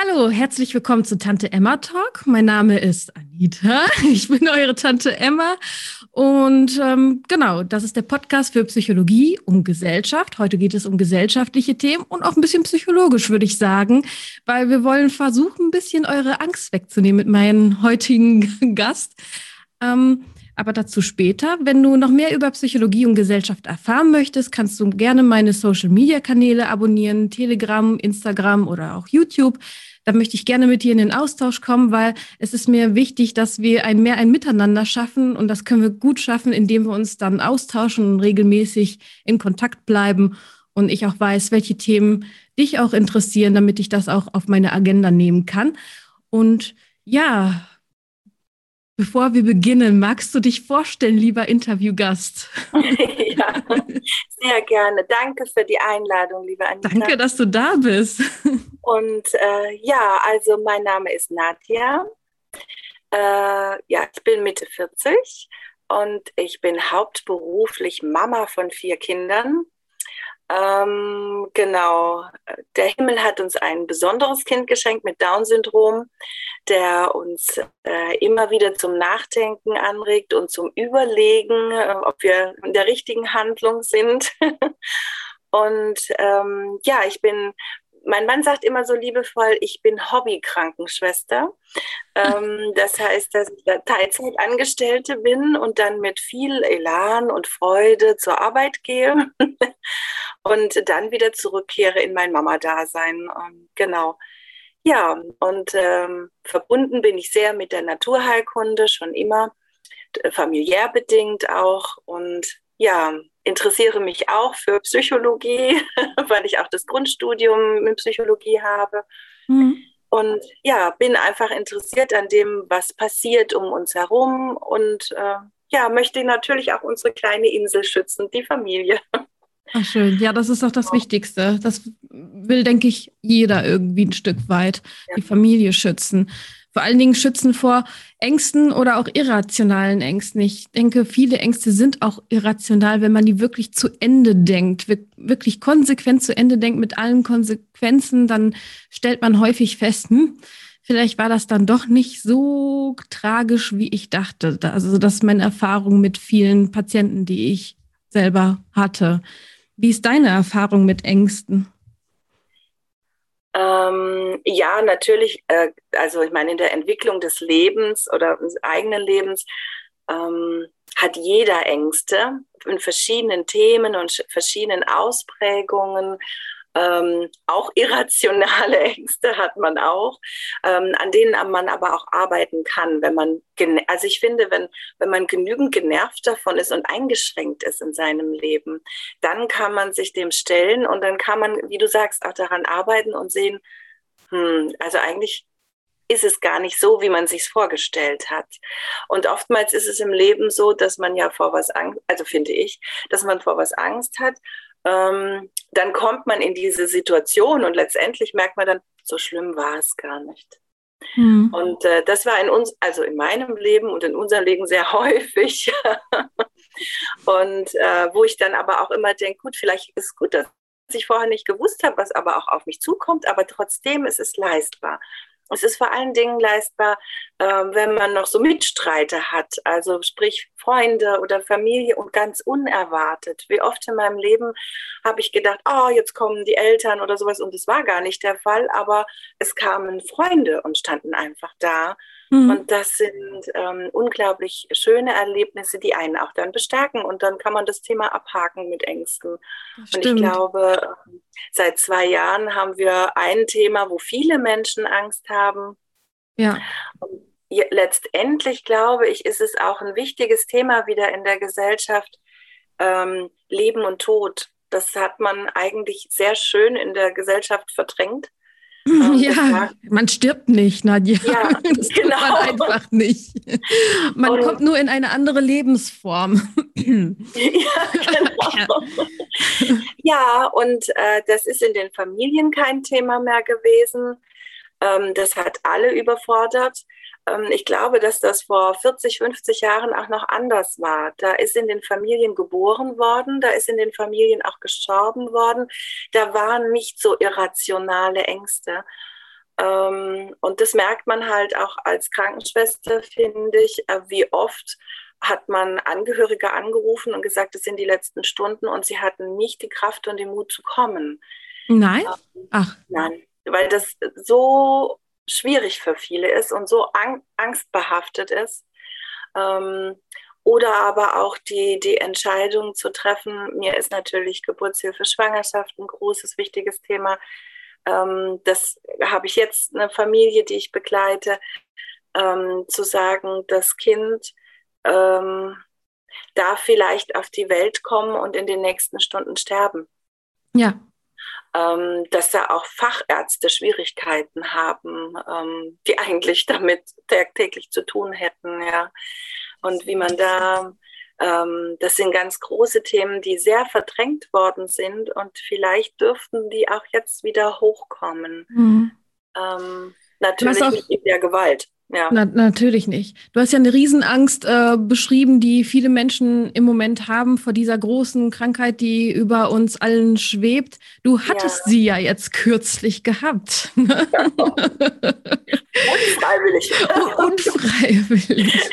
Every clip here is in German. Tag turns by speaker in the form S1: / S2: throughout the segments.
S1: Hallo, herzlich willkommen zu Tante Emma Talk. Mein Name ist Anita. Ich bin eure Tante Emma. Und genau, das ist der Podcast für Psychologie und Gesellschaft. Heute geht es um gesellschaftliche Themen und auch ein bisschen psychologisch, würde ich sagen, weil wir wollen versuchen, ein bisschen eure Angst wegzunehmen mit meinem heutigen Gast. Aber dazu später. Wenn du noch mehr über Psychologie und Gesellschaft erfahren möchtest, kannst du gerne meine Social-Media-Kanäle abonnieren, Telegram, Instagram oder auch YouTube. Da möchte ich gerne mit dir in den Austausch kommen, weil es ist mir wichtig, dass wir ein Miteinander schaffen. Und das können wir gut schaffen, indem wir uns dann austauschen und regelmäßig in Kontakt bleiben. Und ich auch weiß, welche Themen dich auch interessieren, damit ich das auch auf meine Agenda nehmen kann. Und ja, bevor wir beginnen, magst du dich vorstellen, lieber Interviewgast?
S2: Ja, sehr gerne. Danke für die Einladung, liebe Anita.
S1: Danke, dass du da bist.
S2: Und ja, also mein Name ist Nadja. Ja, ich bin Mitte 40 und ich bin hauptberuflich Mama von 4 Kindern. Genau, der Himmel hat uns ein besonderes Kind geschenkt mit Down-Syndrom, der uns immer wieder zum Nachdenken anregt und zum Überlegen, ob wir in der richtigen Handlung sind. Und ja, mein Mann sagt immer so liebevoll, ich bin Hobby-Krankenschwester. Das heißt, dass ich da Teilzeitangestellte bin und dann mit viel Elan und Freude zur Arbeit gehe und dann wieder zurückkehre in mein Mama-Dasein. Genau. Ja, und verbunden bin ich sehr mit der Naturheilkunde, schon immer, familiär bedingt auch. Und ja, interessiere mich auch für Psychologie, weil ich auch das Grundstudium in Psychologie habe.
S1: Mhm.
S2: Und ja, bin einfach interessiert an dem, was passiert um uns herum und ja, möchte natürlich auch unsere kleine Insel schützen, die Familie.
S1: Ach, schön. Ja, das ist auch das Wichtigste. Das will, denke ich, jeder irgendwie ein Stück weit,
S2: Ja.
S1: die Familie schützen. Vor allen Dingen schützen vor Ängsten oder auch irrationalen Ängsten. Ich denke, viele Ängste sind auch irrational, wenn man die wirklich zu Ende denkt, wirklich konsequent zu Ende denkt mit allen Konsequenzen, dann stellt man häufig fest, vielleicht war das dann doch nicht so tragisch, wie ich dachte. Also das ist meine Erfahrung mit vielen Patienten, die ich selber hatte. Wie ist deine Erfahrung mit Ängsten?
S2: Ja, natürlich, also ich meine, in der Entwicklung des Lebens oder des eigenen Lebens hat jeder Ängste in verschiedenen Themen und verschiedenen Ausprägungen. Auch irrationale Ängste hat man auch, an denen man aber auch arbeiten kann, wenn man, also ich finde, wenn man genügend genervt davon ist und eingeschränkt ist in seinem Leben, dann kann man sich dem stellen und dann kann man, wie du sagst, auch daran arbeiten und sehen, also eigentlich ist es gar nicht so, wie man sich vorgestellt hat. Und oftmals ist es im Leben so, dass man ja vor was Angst, also finde ich, dass man vor was Angst hat. Dann kommt man in diese Situation und letztendlich merkt man dann, so schlimm war es gar nicht.
S1: Hm.
S2: Und das war also in meinem Leben und in unserem Leben sehr häufig. Und wo ich dann aber auch immer denke, gut, vielleicht ist es gut, dass ich vorher nicht gewusst habe, was aber auch auf mich zukommt, aber trotzdem ist es leistbar. Es ist vor allen Dingen leistbar, wenn man noch so Mitstreiter hat, also sprich Freunde oder Familie und ganz unerwartet. Wie oft in meinem Leben habe ich gedacht, oh, jetzt kommen die Eltern oder sowas und das war gar nicht der Fall, aber es kamen Freunde und standen einfach da.
S1: Hm.
S2: Und das sind unglaublich schöne Erlebnisse, die einen auch dann bestärken und dann kann man das Thema abhaken mit Ängsten.
S1: Das
S2: Und ich
S1: stimmt.
S2: glaube, seit 2 Jahren haben wir ein Thema, wo viele Menschen Angst haben.
S1: Ja.
S2: Und letztendlich, glaube ich, ist es auch ein wichtiges Thema wieder in der Gesellschaft, Leben und Tod. Das hat man eigentlich sehr schön in der Gesellschaft verdrängt. Das
S1: Ja,
S2: war,
S1: man stirbt nicht, Nadja.
S2: ja,
S1: Das tut man
S2: genau.
S1: einfach nicht. Man kommt
S2: Und
S1: nur in eine andere Lebensform.
S2: ja, genau. Ja, und das ist in den Familien kein Thema mehr gewesen. Das hat alle überfordert. Ich glaube, dass das vor 40, 50 Jahren auch noch anders war. Da ist in den Familien geboren worden, da ist in den Familien auch gestorben worden. Da waren nicht so irrationale Ängste. Und das merkt man halt auch als Krankenschwester, finde ich, wie oft hat man Angehörige angerufen und gesagt, es sind die letzten Stunden und sie hatten nicht die Kraft und den Mut zu kommen.
S1: Nein? Ach.
S2: Nein, weil das so schwierig für viele ist und so angstbehaftet ist. Oder aber auch die Entscheidung zu treffen, mir ist natürlich Geburtshilfe, Schwangerschaft ein großes, wichtiges Thema. Das habe ich jetzt eine Familie, die ich begleite, zu sagen, das Kind darf vielleicht auf die Welt kommen und in den nächsten Stunden sterben.
S1: Ja.
S2: Dass da auch Fachärzte Schwierigkeiten haben, die eigentlich damit tagtäglich zu tun hätten, ja. Und wie man da, das sind ganz große Themen, die sehr verdrängt worden sind und vielleicht dürften die auch jetzt wieder hochkommen.
S1: Mhm.
S2: Natürlich nicht in der Gewalt. Ja.
S1: Natürlich nicht. Du hast ja eine Riesenangst beschrieben, die viele Menschen im Moment haben vor dieser großen Krankheit, die über uns allen schwebt. Du hattest sie ja jetzt kürzlich gehabt.
S2: Ja. Unfreiwillig.
S1: Unfreiwillig.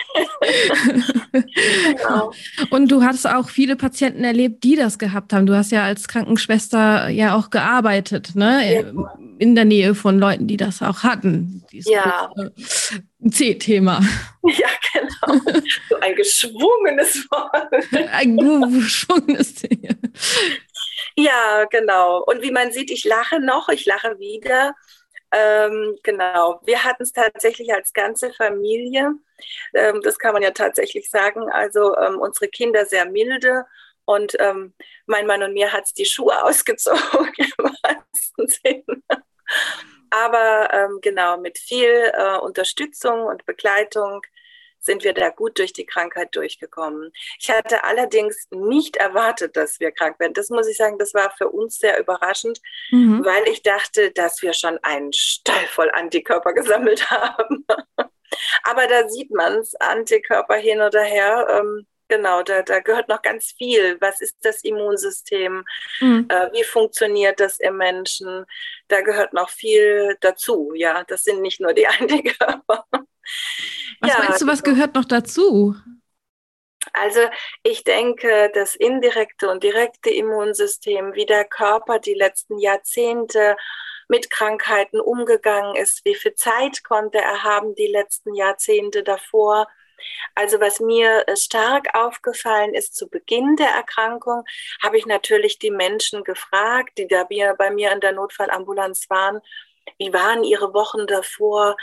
S1: Genau. Und du hast auch viele Patienten erlebt, die das gehabt haben. Du hast ja als Krankenschwester ja auch gearbeitet, ne? Ja. In der Nähe von Leuten, die das auch hatten.
S2: Ja.
S1: C-Thema.
S2: Ja, genau. So ein geschwungenes Wort.
S1: Ein geschwungenes Thema.
S2: Ja, genau. Und wie man sieht, ich lache noch, ich lache wieder. Genau. Wir hatten es tatsächlich als ganze Familie. Das kann man ja tatsächlich sagen. Also unsere Kinder sehr milde. Und mein Mann und mir hat es die Schuhe ausgezogen im wahrsten Sinne. Aber genau, mit viel Unterstützung und Begleitung sind wir da gut durch die Krankheit durchgekommen. Ich hatte allerdings nicht erwartet, dass wir krank werden. Das muss ich sagen, das war für uns sehr überraschend, weil ich dachte, dass wir schon einen Stall voll Antikörper gesammelt haben. Aber da sieht man es, Antikörper hin oder her. Genau, da gehört noch ganz viel. Was ist das Immunsystem? Wie funktioniert das im Menschen? Da gehört noch viel dazu. Ja, das sind nicht nur die Antikörper.
S1: Was meinst du, was gehört noch dazu?
S2: Also ich denke, das indirekte und direkte Immunsystem, wie der Körper die letzten Jahrzehnte mit Krankheiten umgegangen ist, wie viel Zeit konnte er haben die letzten Jahrzehnte davor. Also was mir stark aufgefallen ist, zu Beginn der Erkrankung habe ich natürlich die Menschen gefragt, die da bei mir in der Notfallambulanz waren, wie waren ihre Wochen davor,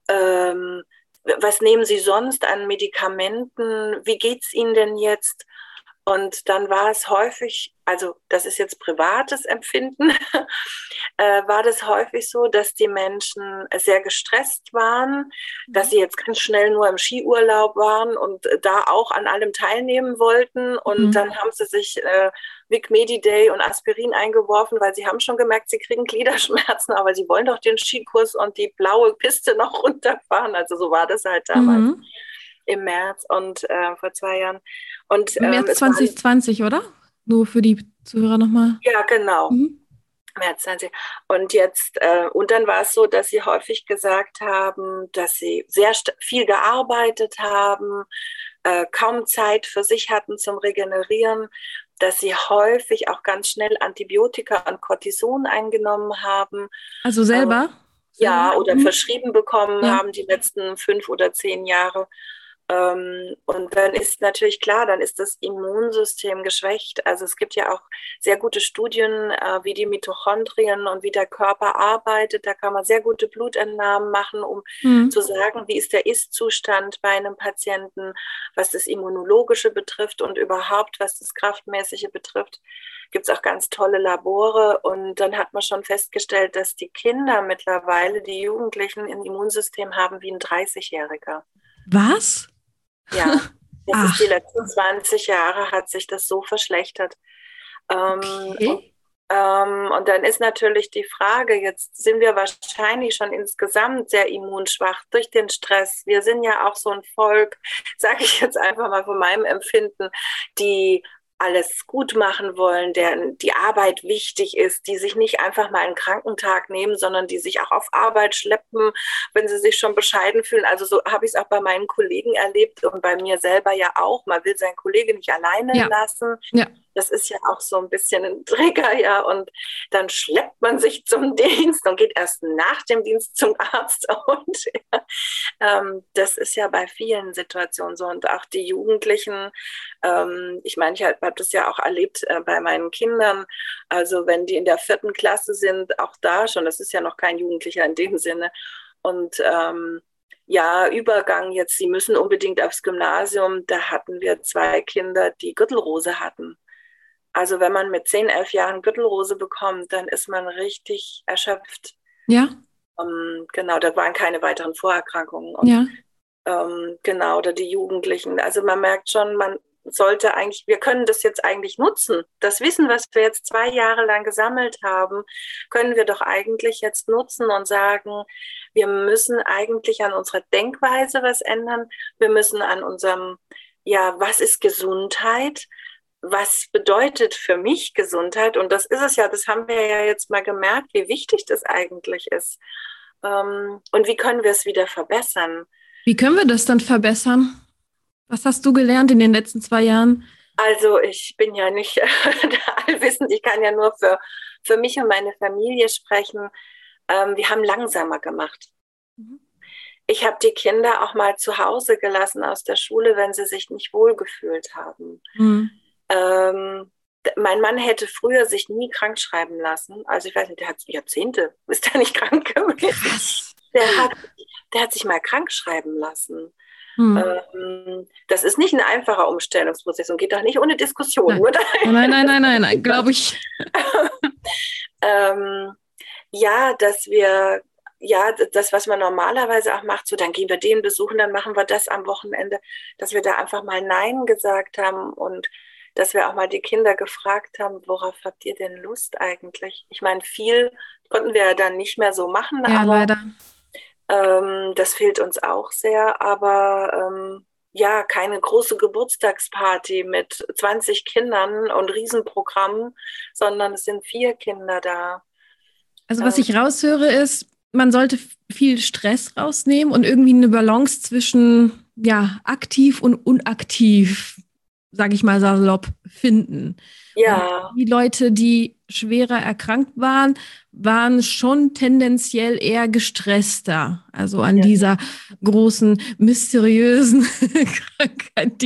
S2: was nehmen Sie sonst an Medikamenten, wie geht es Ihnen denn jetzt? Und dann war es häufig, also das ist jetzt privates Empfinden, war das häufig so, dass die Menschen sehr gestresst waren, dass sie jetzt ganz schnell nur im Skiurlaub waren und da auch an allem teilnehmen wollten. Und dann haben sie sich Vic Mediday und Aspirin eingeworfen, weil sie haben schon gemerkt, sie kriegen Gliederschmerzen, aber sie wollen doch den Skikurs und die blaue Piste noch runterfahren. Also so war das halt damals. Im März und vor 2 Jahren. Und,
S1: im März 2020, oder? Nur für die Zuhörer nochmal.
S2: Ja, genau. März 20. Und jetzt, und dann war es so, dass sie häufig gesagt haben, dass sie sehr viel gearbeitet haben, kaum Zeit für sich hatten zum Regenerieren, dass sie häufig auch ganz schnell Antibiotika und Cortison eingenommen haben.
S1: Also selber?
S2: Ja, oder verschrieben bekommen haben die letzten 5 oder 10 Jahre. Und dann ist natürlich klar, dann ist das Immunsystem geschwächt. Also es gibt ja auch sehr gute Studien, wie die Mitochondrien und wie der Körper arbeitet. Da kann man sehr gute Blutentnahmen machen, um zu sagen, wie ist der Ist-Zustand bei einem Patienten, was das Immunologische betrifft und überhaupt, was das Kraftmäßige betrifft. Gibt es auch ganz tolle Labore. Und dann hat man schon festgestellt, dass die Kinder mittlerweile, die Jugendlichen, ein Immunsystem haben wie ein 30-Jähriger.
S1: Was?
S2: Ja, das ist die letzten 20 Jahre hat sich das so verschlechtert. Und dann ist natürlich die Frage, jetzt sind wir wahrscheinlich schon insgesamt sehr immunschwach durch den Stress. Wir sind ja auch so ein Volk, sage ich jetzt einfach mal von meinem Empfinden, die alles gut machen wollen, der die Arbeit wichtig ist, die sich nicht einfach mal einen Krankentag nehmen, sondern die sich auch auf Arbeit schleppen, wenn sie sich schon bescheiden fühlen. Also so habe ich es auch bei meinen Kollegen erlebt und bei mir selber ja auch. Man will seinen Kollegen nicht alleine lassen.
S1: Ja.
S2: Das ist ja auch so ein bisschen ein Trigger, ja. Und dann schleppt man sich zum Dienst und geht erst nach dem Dienst zum Arzt. Und das ist ja bei vielen Situationen so. Und auch die Jugendlichen, ich meine, ich habe das ja auch erlebt bei meinen Kindern. Also wenn die in der 4. Klasse sind, auch da schon, das ist ja noch kein Jugendlicher in dem Sinne. Und ja, Übergang jetzt, sie müssen unbedingt aufs Gymnasium. Da hatten wir 2 Kinder, die Gürtelrose hatten. Also wenn man mit 10, 11 Jahren Gürtelrose bekommt, dann ist man richtig erschöpft.
S1: Ja.
S2: Genau, da waren keine weiteren Vorerkrankungen. Und,
S1: ja.
S2: Genau, oder die Jugendlichen. Also man merkt schon, man sollte eigentlich, wir können das jetzt eigentlich nutzen. Das Wissen, was wir jetzt 2 Jahre lang gesammelt haben, können wir doch eigentlich jetzt nutzen und sagen, wir müssen eigentlich an unserer Denkweise was ändern. Wir müssen an unserem, ja, was ist Gesundheit? Was bedeutet für mich Gesundheit? Und das ist es ja, das haben wir ja jetzt mal gemerkt, wie wichtig das eigentlich ist. Und wie können wir es wieder verbessern?
S1: Wie können wir das dann verbessern? Was hast du gelernt in den letzten 2 Jahren?
S2: Also ich bin ja nicht allwissend, ich kann ja nur für mich und meine Familie sprechen. Wir haben langsamer gemacht. Ich habe die Kinder auch mal zu Hause gelassen aus der Schule, wenn sie sich nicht wohlgefühlt haben. Mein Mann hätte früher sich nie krank schreiben lassen. Also ich weiß nicht, der hat Jahrzehnte, ist er nicht krank gewesen. Der hat sich mal krank schreiben lassen. Das ist nicht ein einfacher Umstellungsprozess und geht auch nicht ohne Diskussion.
S1: Nein, glaube ich.
S2: Ja, dass wir, ja, das, was man normalerweise auch macht, so dann gehen wir den besuchen, dann machen wir das am Wochenende, dass wir da einfach mal Nein gesagt haben und dass wir auch mal die Kinder gefragt haben, worauf habt ihr denn Lust eigentlich? Ich meine, viel konnten wir dann nicht mehr so machen,
S1: ja,
S2: aber
S1: leider.
S2: Das fehlt uns auch sehr, aber ja, keine große Geburtstagsparty mit 20 Kindern und Riesenprogramm, sondern es sind 4 Kinder da.
S1: Also was ich raushöre ist, man sollte viel Stress rausnehmen und irgendwie eine Balance zwischen ja, aktiv und unaktiv, sage ich mal salopp, finden.
S2: Ja.
S1: Und die Leute, die schwerer erkrankt waren, waren schon tendenziell eher gestresster. Also an dieser großen, mysteriösen Krankheit,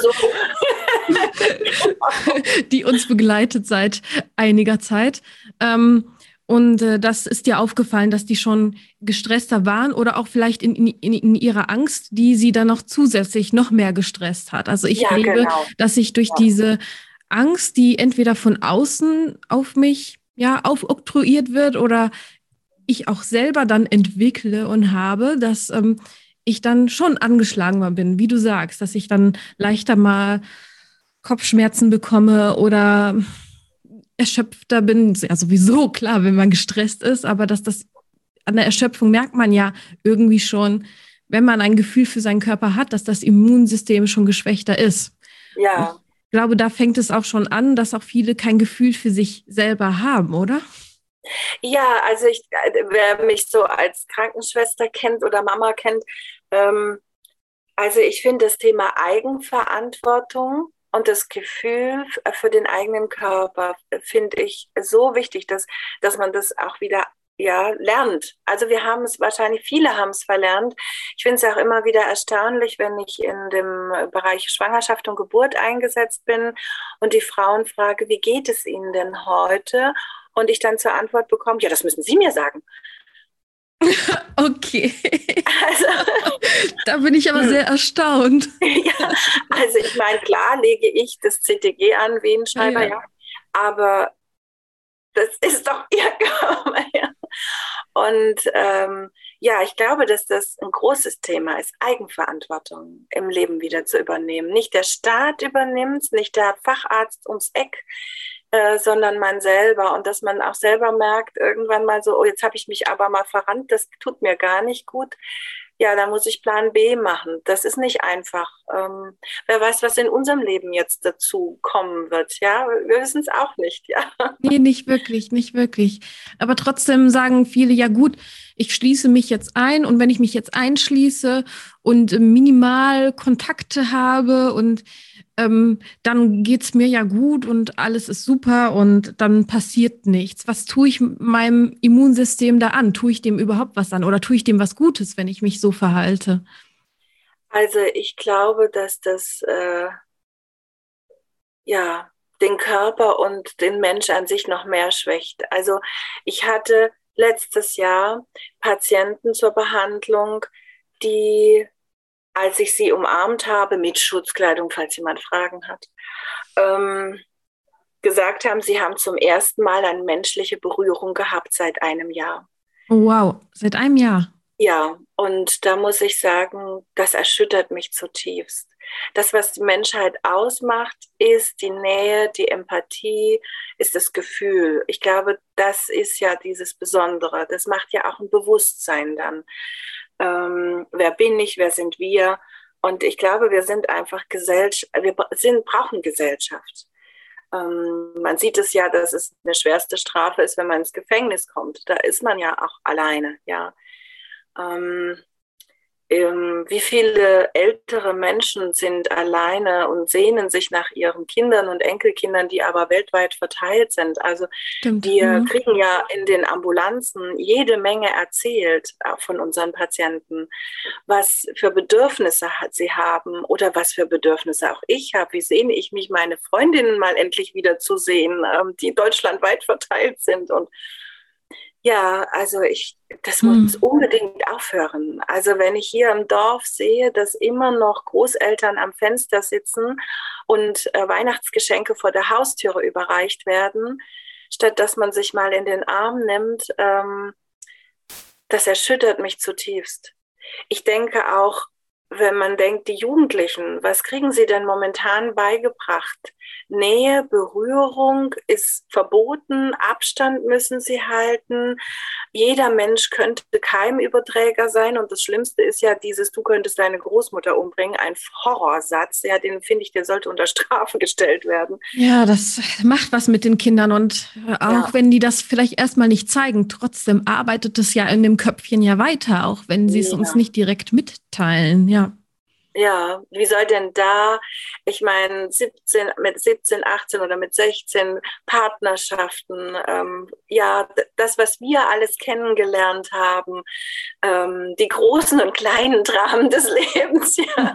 S1: die uns begleitet seit einiger Zeit. Und das ist dir aufgefallen, dass die schon gestresster waren oder auch vielleicht in ihrer Angst, die sie dann noch zusätzlich noch mehr gestresst hat. Also ich erlebe, dass ich durch diese Angst, die entweder von außen auf mich aufoktroyiert wird oder ich auch selber dann entwickle und habe, dass ich dann schon angeschlagen bin, wie du sagst, dass ich dann leichter mal Kopfschmerzen bekomme oder erschöpfter bin. Ja, sowieso, klar, wenn man gestresst ist, aber dass das an der Erschöpfung merkt man ja irgendwie schon, wenn man ein Gefühl für seinen Körper hat, dass das Immunsystem schon geschwächter ist.
S2: Ja.
S1: Und ich glaube, da fängt es auch schon an, dass auch viele kein Gefühl für sich selber haben, oder?
S2: Ja, also wer mich so als Krankenschwester kennt oder Mama kennt, also ich finde das Thema Eigenverantwortung und das Gefühl für den eigenen Körper finde ich so wichtig, dass man das auch wieder lernt. Also wir haben es wahrscheinlich, viele haben es verlernt. Ich finde es auch immer wieder erstaunlich, wenn ich in dem Bereich Schwangerschaft und Geburt eingesetzt bin und die Frauen frage, wie geht es ihnen denn heute? Und ich dann zur Antwort bekomme, ja, das müssen Sie mir sagen.
S1: Okay. Also, da bin ich aber sehr erstaunt.
S2: Ja, also ich meine, klar lege ich das CTG an, Venenschreiber, ja. Aber das ist doch Ihr Körper. Ja. Und ja, ich glaube, dass das ein großes Thema ist, Eigenverantwortung im Leben wieder zu übernehmen. Nicht der Staat übernimmt es, nicht der Facharzt ums Eck, sondern man selber. Und dass man auch selber merkt, irgendwann mal so, oh, jetzt habe ich mich aber mal verrannt, das tut mir gar nicht gut. ja, da muss ich Plan B machen. Das ist nicht einfach. Wer weiß, was in unserem Leben jetzt dazu kommen wird. Ja, wir wissen es auch nicht. Ja.
S1: Nee, nicht wirklich, nicht wirklich. Aber trotzdem sagen viele, ja gut, ich schließe mich jetzt ein und wenn ich mich jetzt einschließe und minimal Kontakte habe und dann geht's mir ja gut und alles ist super und dann passiert nichts. Was tue ich meinem Immunsystem da an? Tue ich dem überhaupt was an oder tue ich dem was Gutes, wenn ich mich so verhalte?
S2: Also ich glaube, dass das ja den Körper und den Mensch an sich noch mehr schwächt. Also ich hatte letztes Jahr Patienten zur Behandlung, die, als ich sie umarmt habe, mit Schutzkleidung, falls jemand Fragen hat, gesagt haben, sie haben zum ersten Mal eine menschliche Berührung gehabt seit einem Jahr.
S1: Oh, wow, seit einem Jahr.
S2: Ja, und da muss ich sagen, das erschüttert mich zutiefst. Das, was die Menschheit ausmacht, ist die Nähe, die Empathie, ist das Gefühl. Ich glaube, das ist ja dieses Besondere. Das macht ja auch ein Bewusstsein dann. Wer bin ich, wer sind wir? Und ich glaube, wir sind einfach brauchen Gesellschaft. Man sieht es ja, dass es eine schwerste Strafe ist, wenn man ins Gefängnis kommt. Da ist man ja auch alleine, ja. Wie viele ältere Menschen sind alleine und sehnen sich nach ihren Kindern und Enkelkindern, die aber weltweit verteilt sind. Also
S1: Stimmt.
S2: wir kriegen ja in den Ambulanzen jede Menge erzählt von unseren Patienten, was für Bedürfnisse sie haben oder was für Bedürfnisse auch ich habe. Wie sehne ich mich, meine Freundinnen mal endlich wieder zu sehen, die deutschlandweit verteilt sind. Und ja, also das muss unbedingt aufhören. Also wenn ich hier im Dorf sehe, dass immer noch Großeltern am Fenster sitzen und Weihnachtsgeschenke vor der Haustüre überreicht werden, statt dass man sich mal in den Arm nimmt, das erschüttert mich zutiefst. Ich denke auch, wenn man denkt, die Jugendlichen, was kriegen sie denn momentan beigebracht? Nähe, Berührung ist verboten, Abstand müssen sie halten. Jeder Mensch könnte Keimüberträger sein und das Schlimmste ist ja dieses, du könntest deine Großmutter umbringen, ein Horrorsatz, ja, den finde ich, der sollte unter Strafe gestellt werden.
S1: Ja, das macht was mit den Kindern und auch wenn die das vielleicht erstmal nicht zeigen, trotzdem arbeitet es ja in dem Köpfchen ja weiter, auch wenn sie es uns nicht direkt mitteilen, ja.
S2: Ja, wie soll denn da, ich meine, mit 17, 18 oder mit 16 Partnerschaften, ja, das, was wir alles kennengelernt haben, die großen und kleinen Dramen des Lebens, ja,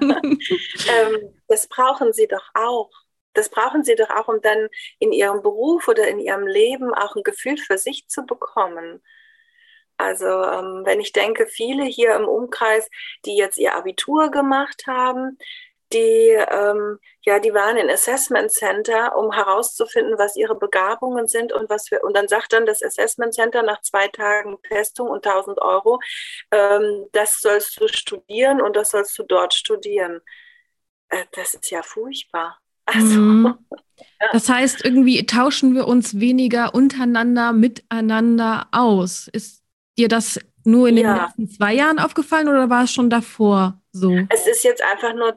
S2: das brauchen sie doch auch. Das brauchen sie doch auch, um dann in ihrem Beruf oder in ihrem Leben auch ein Gefühl für sich zu bekommen. Also wenn ich denke, viele hier im Umkreis, die jetzt ihr Abitur gemacht haben, die waren in Assessment Center, um herauszufinden, was ihre Begabungen sind und und dann sagt dann das Assessment Center nach 2 Tagen Testung und 1.000 Euro, das sollst du studieren und das sollst du dort studieren. Das ist ja furchtbar. Also,
S1: Das heißt, irgendwie tauschen wir uns weniger untereinander, miteinander aus. Ist dir das nur in den letzten 2 Jahren aufgefallen oder war es schon davor so?
S2: Es ist jetzt einfach nur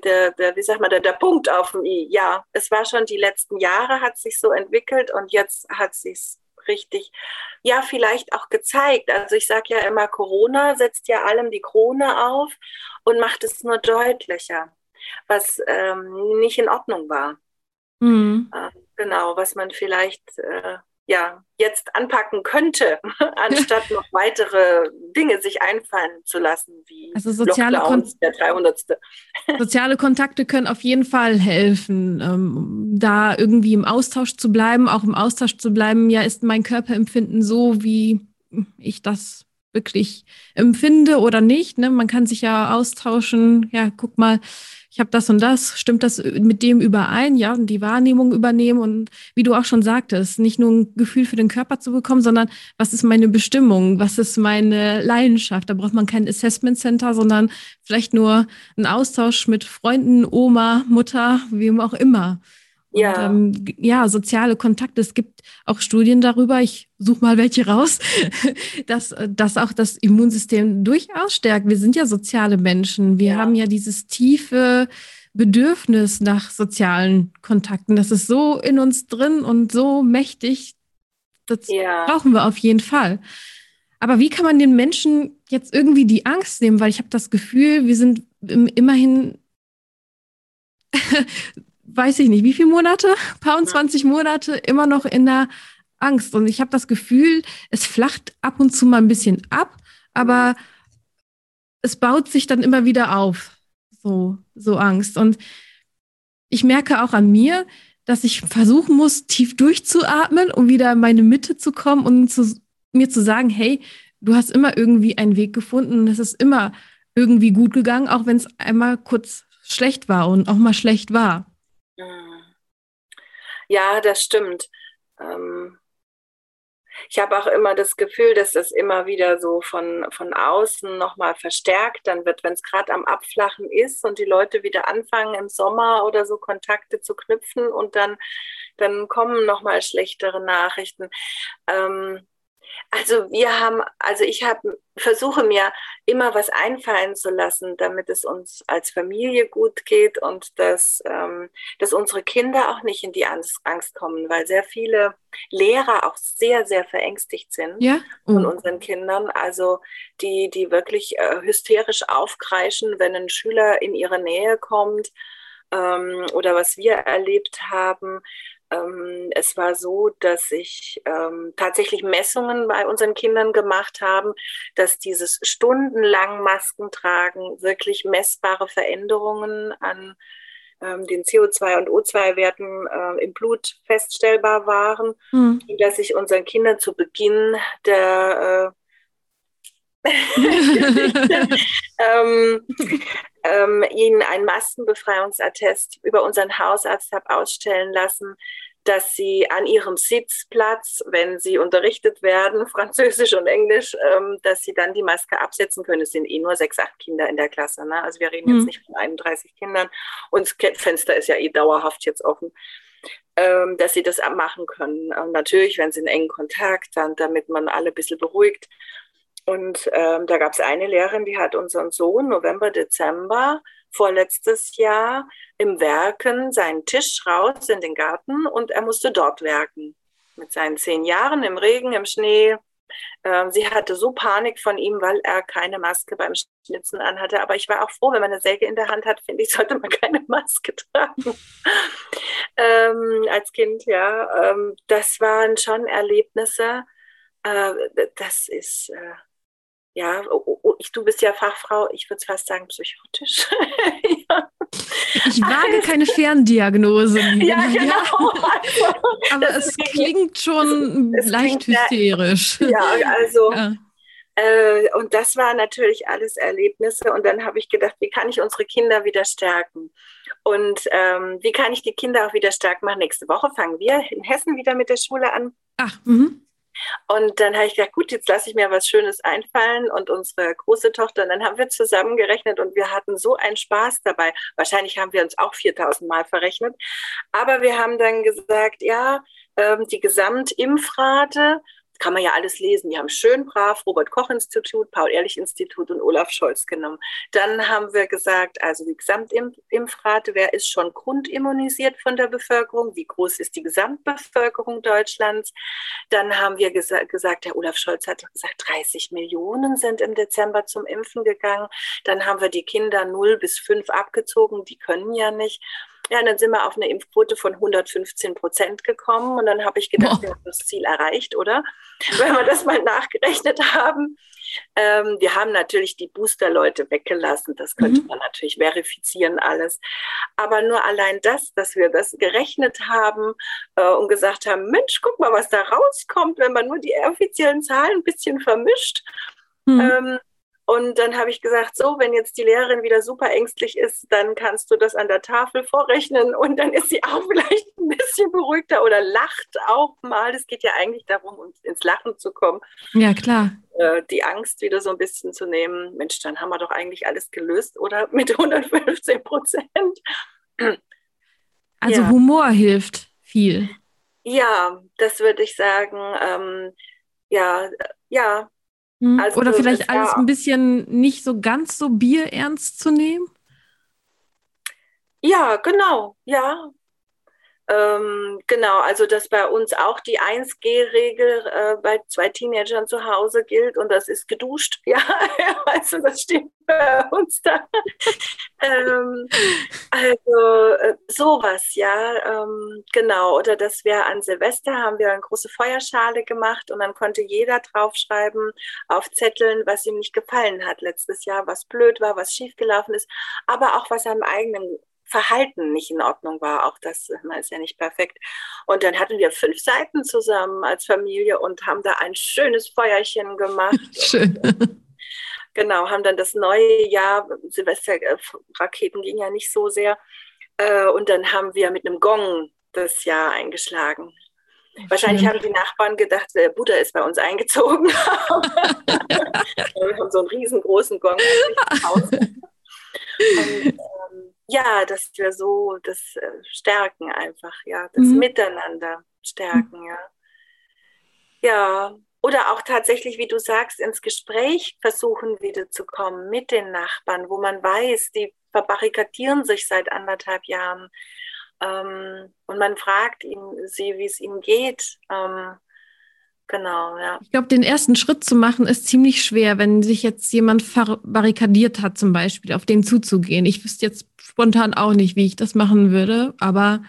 S2: der Punkt auf dem I. Ja, es war schon die letzten Jahre, hat sich so entwickelt und jetzt hat sich's richtig, ja, vielleicht auch gezeigt. Also ich sage ja immer, Corona setzt ja allem die Krone auf und macht es nur deutlicher, was nicht in Ordnung war. Genau, was man vielleicht jetzt anpacken könnte, anstatt noch weitere Dinge sich einfallen zu lassen, wie
S1: also Lockdowns,
S2: der 300.
S1: Soziale Kontakte können auf jeden Fall helfen, da irgendwie im Austausch zu bleiben, auch im Austausch zu bleiben, ja, ist mein Körperempfinden so, wie ich das wirklich empfinde oder nicht, ne? Man kann sich ja austauschen, ja, guck mal, ich habe das und das, stimmt das mit dem überein, ja, und die Wahrnehmung übernehmen und wie du auch schon sagtest, nicht nur ein Gefühl für den Körper zu bekommen, sondern was ist meine Bestimmung, was ist meine Leidenschaft, da braucht man kein Assessment Center, sondern vielleicht nur einen Austausch mit Freunden, Oma, Mutter, wem auch immer. Und
S2: Ja.
S1: ja, soziale Kontakte, es gibt auch Studien darüber, ich suche mal welche raus, dass auch das Immunsystem durchaus stärkt. Wir sind ja soziale Menschen. Wir haben ja dieses tiefe Bedürfnis nach sozialen Kontakten. Das ist so in uns drin und so mächtig. Das brauchen wir auf jeden Fall. Aber wie kann man den Menschen jetzt irgendwie die Angst nehmen? Weil ich habe das Gefühl, wir sind immerhin weiß ich nicht, wie viele Monate, paar und 20 Monate immer noch in der Angst. Und ich habe das Gefühl, es flacht ab und zu mal ein bisschen ab, aber es baut sich dann immer wieder auf, so Angst. Und ich merke auch an mir, dass ich versuchen muss, tief durchzuatmen, um wieder in meine Mitte zu kommen und mir zu sagen, hey, du hast immer irgendwie einen Weg gefunden und es ist immer irgendwie gut gegangen, auch wenn es einmal kurz schlecht war und auch mal schlecht war.
S2: Ja, das stimmt. Ich habe auch immer das Gefühl, dass das immer wieder so von außen nochmal verstärkt dann wird, wenn es gerade am Abflachen ist und die Leute wieder anfangen im Sommer oder so Kontakte zu knüpfen und dann kommen nochmal schlechtere Nachrichten. Ich versuche mir immer was einfallen zu lassen, damit es uns als Familie gut geht und dass unsere Kinder auch nicht in die Angst kommen, weil sehr viele Lehrer auch sehr, sehr verängstigt sind von unseren Kindern. Also die wirklich hysterisch aufkreischen, wenn ein Schüler in ihre Nähe kommt, oder was wir erlebt haben. Es war so, dass ich tatsächlich Messungen bei unseren Kindern gemacht habe, dass dieses stundenlang Maskentragen wirklich messbare Veränderungen an den CO2- und O2-Werten im Blut feststellbar waren, und dass ich unseren Kindern zu Beginn der ihnen ein Maskenbefreiungsattest über unseren Hausarzt habe ausstellen lassen, dass sie an ihrem Sitzplatz, wenn sie unterrichtet werden, Französisch und Englisch, dass sie dann die Maske absetzen können. Es sind nur 6, 8 Kinder in der Klasse. Ne? Also wir reden jetzt nicht von 31 Kindern. Und das Fenster ist ja dauerhaft jetzt offen. Dass sie das machen können. Und natürlich, wenn sie in engen Kontakt, dann, damit man alle ein bisschen beruhigt. Und da gab es eine Lehrerin, die hat unseren Sohn November, Dezember vorletztes Jahr im Werken seinen Tisch raus in den Garten und er musste dort werken. Mit seinen 10 Jahren im Regen, im Schnee. Sie hatte so Panik von ihm, weil er keine Maske beim Schnitzen anhatte. Aber ich war auch froh, wenn man eine Säge in der Hand hat, finde ich, sollte man keine Maske tragen. Als Kind, ja. Das waren schon Erlebnisse. Das ist... Ja, du bist ja Fachfrau, ich würde fast sagen psychotisch. Ja.
S1: Ich wage keine Ferndiagnose.
S2: Ja, genau.
S1: Aber es klingt schon leicht hysterisch.
S2: Ja, also und das waren natürlich alles Erlebnisse und dann habe ich gedacht, wie kann ich unsere Kinder wieder stärken? Und wie kann ich die Kinder auch wieder stark machen? Nächste Woche fangen wir in Hessen wieder mit der Schule an.
S1: Ach,
S2: Und dann habe ich gedacht, gut, jetzt lasse ich mir was Schönes einfallen und unsere große Tochter, und dann haben wir zusammengerechnet und wir hatten so einen Spaß dabei. Wahrscheinlich haben wir uns auch 4000 Mal verrechnet. Aber wir haben dann gesagt, ja, die Gesamtimpfrate, kann man ja alles lesen. Wir haben schön brav Robert-Koch-Institut, Paul-Ehrlich-Institut und Olaf Scholz genommen. Dann haben wir gesagt, also die Gesamtimpfrate, wer ist schon grundimmunisiert von der Bevölkerung? Wie groß ist die Gesamtbevölkerung Deutschlands? Dann haben wir gesagt, der Olaf Scholz hat gesagt, 30 Millionen sind im Dezember zum Impfen gegangen. Dann haben wir die Kinder 0 bis 5 abgezogen, die können ja nicht. Ja, und dann sind wir auf eine Impfquote von 115% gekommen. Und dann habe ich gedacht, wir haben das Ziel erreicht, oder? Wenn wir das mal nachgerechnet haben. Wir haben natürlich die Booster-Leute weggelassen. Das könnte man natürlich verifizieren alles. Aber nur allein das, dass wir das gerechnet haben und gesagt haben, Mensch, guck mal, was da rauskommt, wenn man nur die offiziellen Zahlen ein bisschen vermischt. Und dann habe ich gesagt, so, wenn jetzt die Lehrerin wieder super ängstlich ist, dann kannst du das an der Tafel vorrechnen und dann ist sie auch vielleicht ein bisschen beruhigter oder lacht auch mal. Es geht ja eigentlich darum, ins Lachen zu kommen.
S1: Ja, klar.
S2: Die Angst wieder so ein bisschen zu nehmen. Mensch, dann haben wir doch eigentlich alles gelöst, oder? Mit 115%.
S1: Also Humor hilft viel.
S2: Ja, das würde ich sagen. Ja, ja. Also
S1: Oder vielleicht
S2: es
S1: alles ein
S2: war,
S1: bisschen nicht so ganz so bierernst zu nehmen.
S2: ja, genau, ja. Genau, also dass bei uns auch die 1G-Regel bei 2 Teenagern zu Hause gilt und das ist geduscht. Ja, also das steht bei uns da. Ähm, also sowas, ja, genau. Oder dass wir an Silvester haben wir eine große Feuerschale gemacht und dann konnte jeder draufschreiben auf Zetteln, was ihm nicht gefallen hat letztes Jahr, was blöd war, was schiefgelaufen ist, aber auch was am eigenen Verhalten nicht in Ordnung war. Auch das ist ja nicht perfekt. Und dann hatten wir 5 Seiten zusammen als Familie und haben da ein schönes Feuerchen gemacht.
S1: Schön.
S2: Genau, haben dann das neue Jahr, Silvesterraketen ging ja nicht so sehr. Und dann haben wir mit einem Gong das Jahr eingeschlagen. Wahrscheinlich
S1: Schön.
S2: haben die Nachbarn gedacht, der Buddha ist bei uns eingezogen. Wir haben so einen riesengroßen Gong im Haus. Und ja, dass wir so das stärken einfach, ja, das
S1: Mhm.
S2: Miteinander stärken, ja. Ja, oder auch tatsächlich, wie du sagst, ins Gespräch versuchen wiederzukommen mit den Nachbarn, wo man weiß, die verbarrikadieren sich seit 1,5 Jahren. Und man fragt sie, wie es ihnen geht. Genau, ja.
S1: Ich glaube, den ersten Schritt zu machen, ist ziemlich schwer, wenn sich jetzt jemand verbarrikadiert hat, zum Beispiel, auf den zuzugehen. Ich wüsste jetzt spontan auch nicht, wie ich das machen würde, aber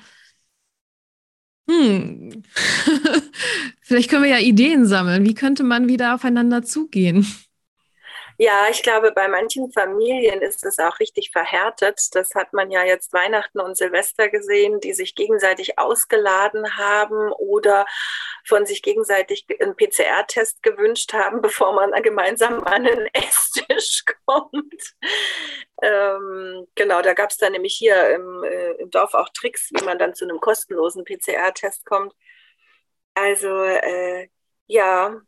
S1: hm. Vielleicht können wir ja Ideen sammeln. Wie könnte man wieder aufeinander zugehen?
S2: Ja, ich glaube, bei manchen Familien ist es auch richtig verhärtet. Das hat man ja jetzt Weihnachten und Silvester gesehen, die sich gegenseitig ausgeladen haben oder von sich gegenseitig einen PCR-Test gewünscht haben, bevor man gemeinsam an den Esstisch kommt. Genau, da gab es dann nämlich hier im Dorf auch Tricks, wie man dann zu einem kostenlosen PCR-Test kommt. Also ja,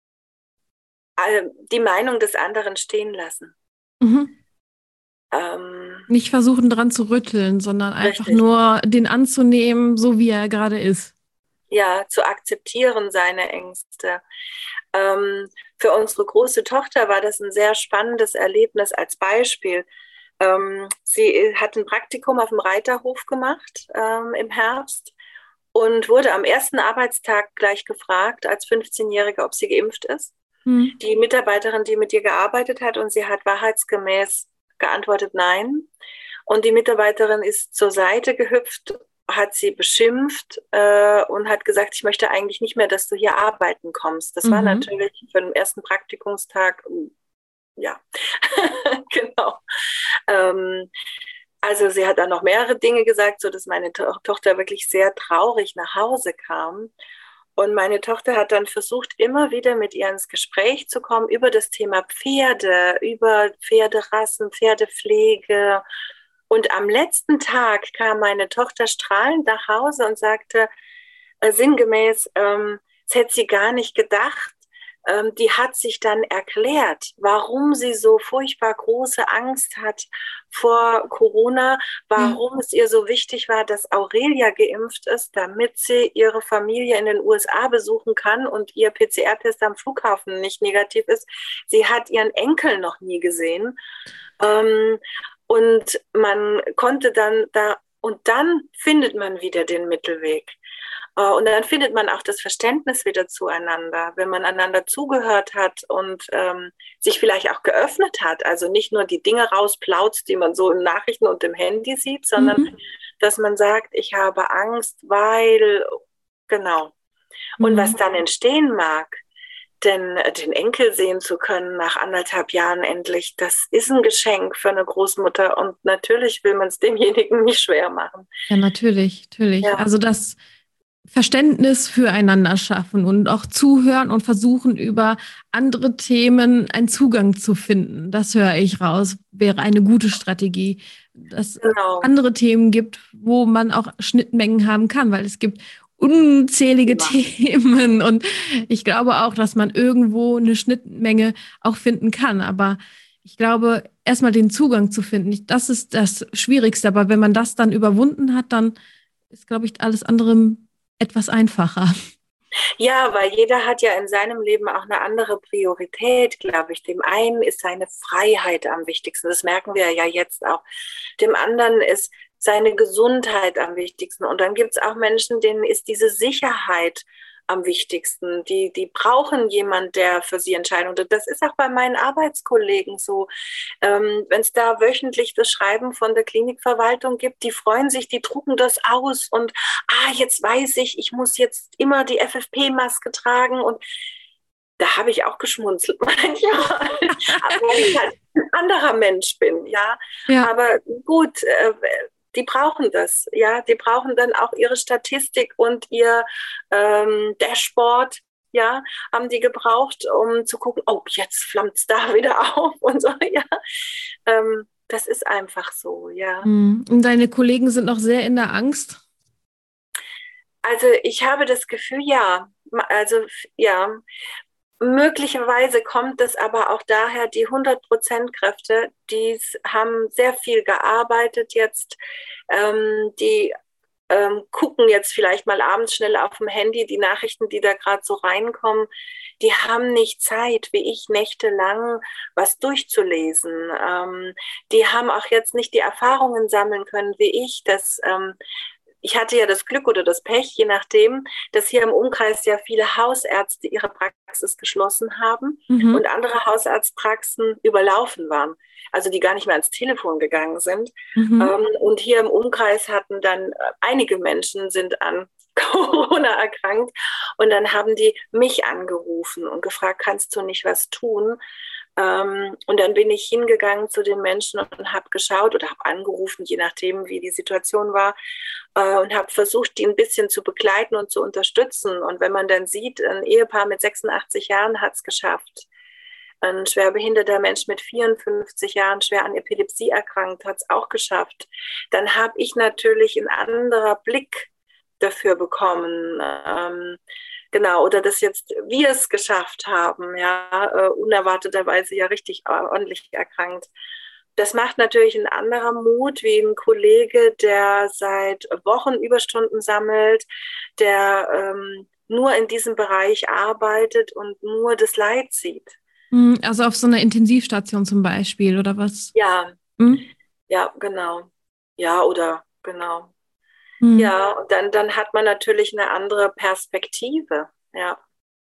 S2: die Meinung des anderen stehen lassen.
S1: Mhm.
S2: Ähm,
S1: Nicht versuchen, dran zu rütteln, sondern einfach
S2: richtig.
S1: nur den anzunehmen, so wie er gerade ist.
S2: Ja, zu akzeptieren seine Ängste. Ähm, für unsere große Tochter war das ein sehr spannendes Erlebnis als Beispiel. Sie hat ein Praktikum auf dem Reiterhof gemacht im Herbst und wurde am ersten Arbeitstag gleich gefragt, als 15-Jährige, ob sie geimpft ist.
S1: Mhm.
S2: Die Mitarbeiterin, die mit ihr gearbeitet hat, und sie hat wahrheitsgemäß geantwortet, nein. Und die Mitarbeiterin ist zur Seite gehüpft, hat sie beschimpft und hat gesagt, ich möchte eigentlich nicht mehr, dass du hier arbeiten kommst. Das war
S1: Mhm.
S2: natürlich für den ersten Praktikumstag, ja, genau. Ähm, also sie hat dann noch mehrere Dinge gesagt, so dass meine Tochter wirklich sehr traurig nach Hause kam. Und meine Tochter hat dann versucht, immer wieder mit ihr ins Gespräch zu kommen über das Thema Pferde, über Pferderassen, Pferdepflege. Und am letzten Tag kam meine Tochter strahlend nach Hause und sagte sinngemäß, das hätte sie gar nicht gedacht. Die hat sich dann erklärt, warum sie so furchtbar große Angst hat vor Corona,
S1: Ja.
S2: warum es ihr so wichtig war, dass Aurelia geimpft ist, damit sie ihre Familie in den USA besuchen kann und ihr PCR-Test am Flughafen nicht negativ ist. Sie hat ihren Enkel noch nie gesehen. Und man konnte dann und dann findet man wieder den Mittelweg. Und dann findet man auch das Verständnis wieder zueinander, wenn man einander zugehört hat und sich vielleicht auch geöffnet hat. Also nicht nur die Dinge rausplaut, die man so in Nachrichten und im Handy sieht, sondern
S1: Mhm.
S2: dass man sagt, ich habe Angst, weil, genau. Und was
S1: Mhm.
S2: dann entstehen mag, denn den Enkel sehen zu können nach 1,5 Jahren endlich, das ist ein Geschenk für eine Großmutter. Und natürlich will man es demjenigen nicht schwer machen.
S1: Ja, natürlich, natürlich.
S2: Ja,
S1: Also das Verständnis füreinander schaffen und auch zuhören und versuchen, über andere Themen einen Zugang zu finden. Das höre ich raus, wäre eine gute Strategie, dass es
S2: genau.
S1: andere Themen gibt, wo man auch Schnittmengen haben kann, weil es gibt unzählige
S2: Prima.
S1: Themen und ich glaube auch, dass man irgendwo eine Schnittmenge auch finden kann. Aber ich glaube, erstmal den Zugang zu finden, das ist das Schwierigste. Aber wenn man das dann überwunden hat, dann ist, glaube ich, alles andere etwas einfacher.
S2: Ja, weil jeder hat ja in seinem Leben auch eine andere Priorität, glaube ich. Dem einen ist seine Freiheit am wichtigsten. Das merken wir ja jetzt auch. Dem anderen ist seine Gesundheit am wichtigsten. Und dann gibt es auch Menschen, denen ist diese Sicherheit am wichtigsten. Die brauchen jemanden, der für sie entscheidet. Und das ist auch bei meinen Arbeitskollegen so. Wenn es da wöchentlich das Schreiben von der Klinikverwaltung gibt, die freuen sich, die drucken das aus und jetzt weiß ich muss jetzt immer die FFP-Maske tragen und da habe ich auch geschmunzelt manchmal, weil ich halt ein anderer Mensch bin, ja.
S1: Ja.
S2: Aber gut, die brauchen das, ja. Die brauchen dann auch ihre Statistik und ihr Dashboard, ja, haben die gebraucht, um zu gucken, oh, jetzt flammt es da wieder auf und so, ja. Das ist einfach so, ja.
S1: Und deine Kollegen sind noch sehr in der Angst?
S2: Also ich habe das Gefühl, ja. Also ja, möglicherweise kommt es aber auch daher, die 100% Kräfte, die haben sehr viel gearbeitet jetzt, die gucken jetzt vielleicht mal abends schnell auf dem Handy die Nachrichten, die da gerade so reinkommen. Die haben nicht Zeit, wie ich, nächtelang was durchzulesen. Die haben auch jetzt nicht die Erfahrungen sammeln können, wie ich, dass ich hatte ja das Glück oder das Pech, je nachdem, dass hier im Umkreis ja viele Hausärzte ihre Praxis geschlossen haben und andere Hausarztpraxen überlaufen waren, also die gar nicht mehr ans Telefon gegangen sind. Und hier im Umkreis hatten dann einige Menschen sind an Corona erkrankt und dann haben die mich angerufen und gefragt, kannst du nicht was tun? Und dann bin ich hingegangen zu den Menschen und habe geschaut oder habe angerufen, je nachdem, wie die Situation war, und habe versucht, die ein bisschen zu begleiten und zu unterstützen. Und wenn man dann sieht, ein Ehepaar mit 86 Jahren hat es geschafft. Ein schwerbehinderter Mensch mit 54 Jahren, schwer an Epilepsie erkrankt, hat es auch geschafft. Dann habe ich natürlich einen anderen Blick dafür bekommen. Genau, oder dass jetzt wir es geschafft haben, ja, unerwarteterweise ja richtig ordentlich erkrankt. Das macht natürlich ein anderer Mut, wie ein Kollege, der seit Wochen Überstunden sammelt, der nur in diesem Bereich arbeitet und nur das Leid sieht.
S1: Also auf so einer Intensivstation zum Beispiel, oder was?
S2: Ja, ja, genau. Ja, oder genau. Ja, und dann hat man natürlich eine andere Perspektive, ja.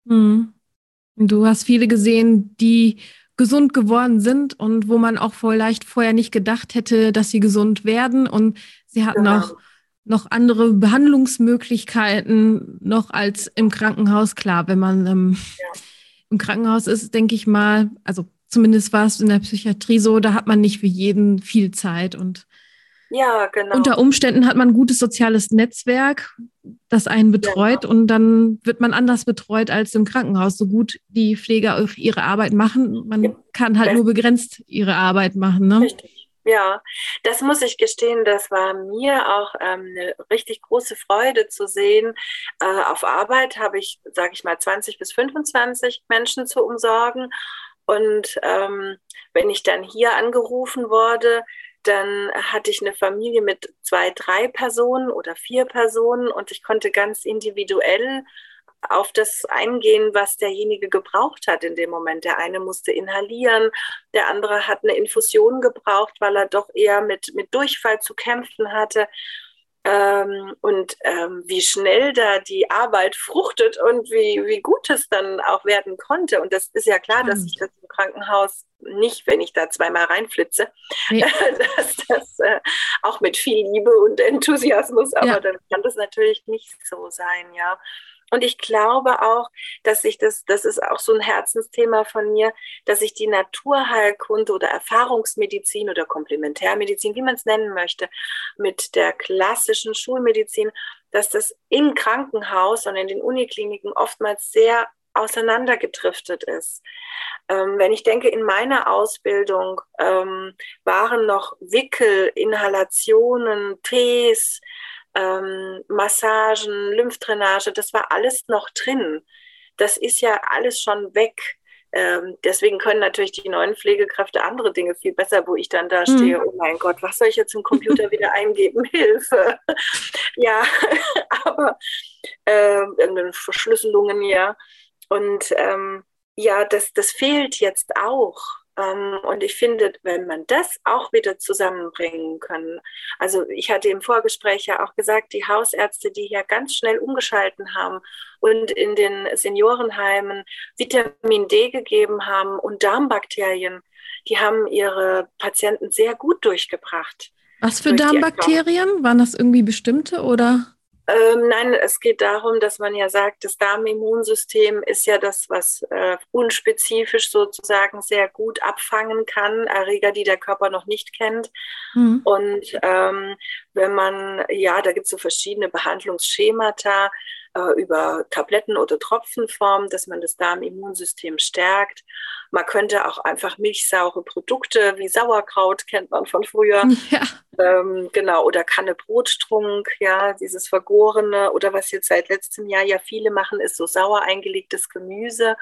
S1: Du hast viele gesehen, die gesund geworden sind und wo man auch vielleicht vorher nicht gedacht hätte, dass sie gesund werden. Und sie hatten auch noch andere Behandlungsmöglichkeiten noch als im Krankenhaus. Klar, wenn man im Krankenhaus ist, denke ich mal, also zumindest war es in der Psychiatrie so, da hat man nicht für jeden viel Zeit und
S2: ja, genau.
S1: Unter Umständen hat man ein gutes soziales Netzwerk, das einen betreut und dann wird man anders betreut als im Krankenhaus. So gut die Pfleger auch ihre Arbeit machen, man kann halt nur begrenzt ihre Arbeit machen. Ne?
S2: Richtig. Ja, das muss ich gestehen, das war mir auch eine richtig große Freude zu sehen. Auf Arbeit habe ich, sage ich mal, 20 bis 25 Menschen zu umsorgen. Und wenn ich dann hier angerufen wurde, dann hatte ich eine Familie mit 2, 3 Personen oder 4 Personen und ich konnte ganz individuell auf das eingehen, was derjenige gebraucht hat in dem Moment. Der eine musste inhalieren, der andere hat eine Infusion gebraucht, weil er doch eher mit Durchfall zu kämpfen hatte. Wie schnell da die Arbeit fruchtet und wie gut es dann auch werden konnte. Und das ist ja klar, dass ich das im Krankenhaus nicht, wenn ich da zweimal reinflitze, dass das auch mit viel Liebe und Enthusiasmus, aber dann kann das natürlich nicht so sein, ja. Und ich glaube auch, dass ich das ist auch so ein Herzensthema von mir, dass ich die Naturheilkunde oder Erfahrungsmedizin oder Komplementärmedizin, wie man es nennen möchte, mit der klassischen Schulmedizin, dass das im Krankenhaus und in den Unikliniken oftmals sehr auseinandergedriftet ist. Wenn ich denke, in meiner Ausbildung waren noch Wickel, Inhalationen, Tees, Massagen, Lymphdrainage, das war alles noch drin. Das ist ja alles schon weg. Deswegen können natürlich die neuen Pflegekräfte andere Dinge viel besser, wo ich dann da stehe, oh mein Gott, was soll ich jetzt im Computer wieder eingeben? Hilfe. Ja, aber irgendeine Verschlüsselungen, ja. Und ja, das fehlt jetzt auch. Und ich finde, wenn man das auch wieder zusammenbringen kann, also ich hatte im Vorgespräch ja auch gesagt, die Hausärzte, die ja ganz schnell umgeschalten haben und in den Seniorenheimen Vitamin D gegeben haben und Darmbakterien, die haben ihre Patienten sehr gut durchgebracht.
S1: Was für Darmbakterien? Waren das irgendwie bestimmte oder?
S2: Nein, es geht darum, dass man ja sagt, das Darmimmunsystem ist ja das, was unspezifisch sozusagen sehr gut abfangen kann, Erreger, die der Körper noch nicht kennt.
S1: Mhm.
S2: Und wenn man, ja, da gibt es so verschiedene Behandlungsschemata über Tabletten- oder Tropfenform, dass man das Darmimmunsystem stärkt. Man könnte auch einfach milchsaure Produkte wie Sauerkraut, kennt man von früher,
S1: Ja.
S2: genau, oder Kanne-Brotstrunk, ja, dieses Vergorene, oder was jetzt seit letztem Jahr ja viele machen, ist so sauer eingelegtes Gemüse,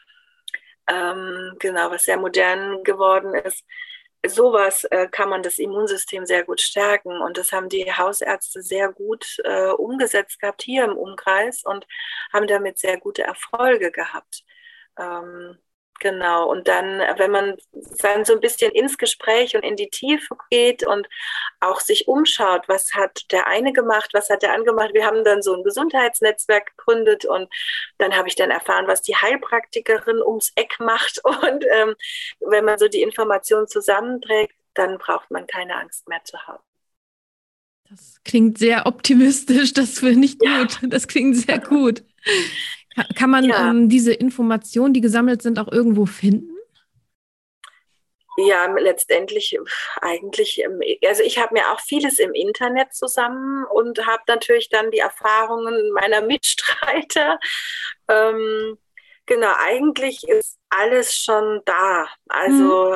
S2: genau, was sehr modern geworden ist. Sowas kann man das Immunsystem sehr gut stärken, und das haben die Hausärzte sehr gut umgesetzt gehabt hier im Umkreis und haben damit sehr gute Erfolge gehabt. Genau, und dann, wenn man dann so ein bisschen ins Gespräch und in die Tiefe geht und auch sich umschaut, was hat der eine gemacht, was hat der andere gemacht. Wir haben dann so ein Gesundheitsnetzwerk gegründet, und dann habe ich dann erfahren, was die Heilpraktikerin ums Eck macht. Und wenn man so die Informationen zusammenträgt, dann braucht man keine Angst mehr zu haben.
S1: Das klingt sehr optimistisch, das finde ich
S2: Ja.
S1: gut. Das klingt sehr gut. Kann man
S2: Ja.
S1: diese Informationen, die gesammelt sind, auch irgendwo finden?
S2: Ja, letztendlich eigentlich, also ich habe mir auch vieles im Internet zusammen und habe natürlich dann die Erfahrungen meiner Mitstreiter. Genau, eigentlich ist alles schon da. Also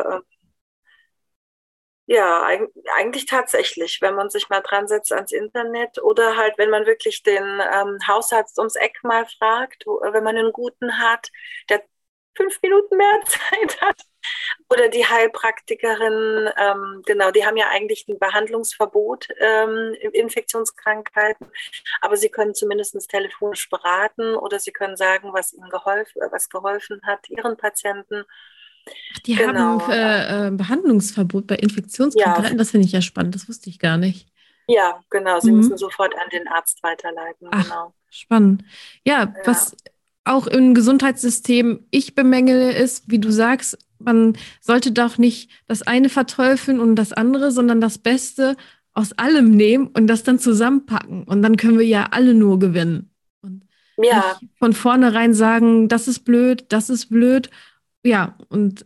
S2: ja, eigentlich tatsächlich, wenn man sich mal dran setzt ans Internet, oder halt, wenn man wirklich den Hausarzt ums Eck mal fragt, wenn man einen guten hat, der 5 Minuten mehr Zeit hat. Oder die Heilpraktikerin, genau, die haben ja eigentlich ein Behandlungsverbot in Infektionskrankheiten, aber sie können zumindest telefonisch beraten, oder sie können sagen, was ihnen geholfen hat, ihren Patienten.
S1: Ach, die
S2: Genau.
S1: haben Behandlungsverbot bei
S2: Ja,
S1: Infektionskrankheiten. Das finde ich ja spannend. Das wusste ich gar nicht.
S2: ja, genau. Sie müssen
S1: Mhm.
S2: sofort an den Arzt weiterleiten,
S1: Ach,
S2: genau.
S1: spannend. Ja,
S2: Ja.
S1: was auch im Gesundheitssystem ich bemängele, ist, wie du sagst, man sollte doch nicht das eine verteufeln und das andere, sondern das Beste aus allem nehmen und das dann zusammenpacken. Und dann können wir ja alle nur gewinnen. Und
S2: Ja,
S1: nicht von vornherein sagen, das ist blöd, das ist blöd. Ja, und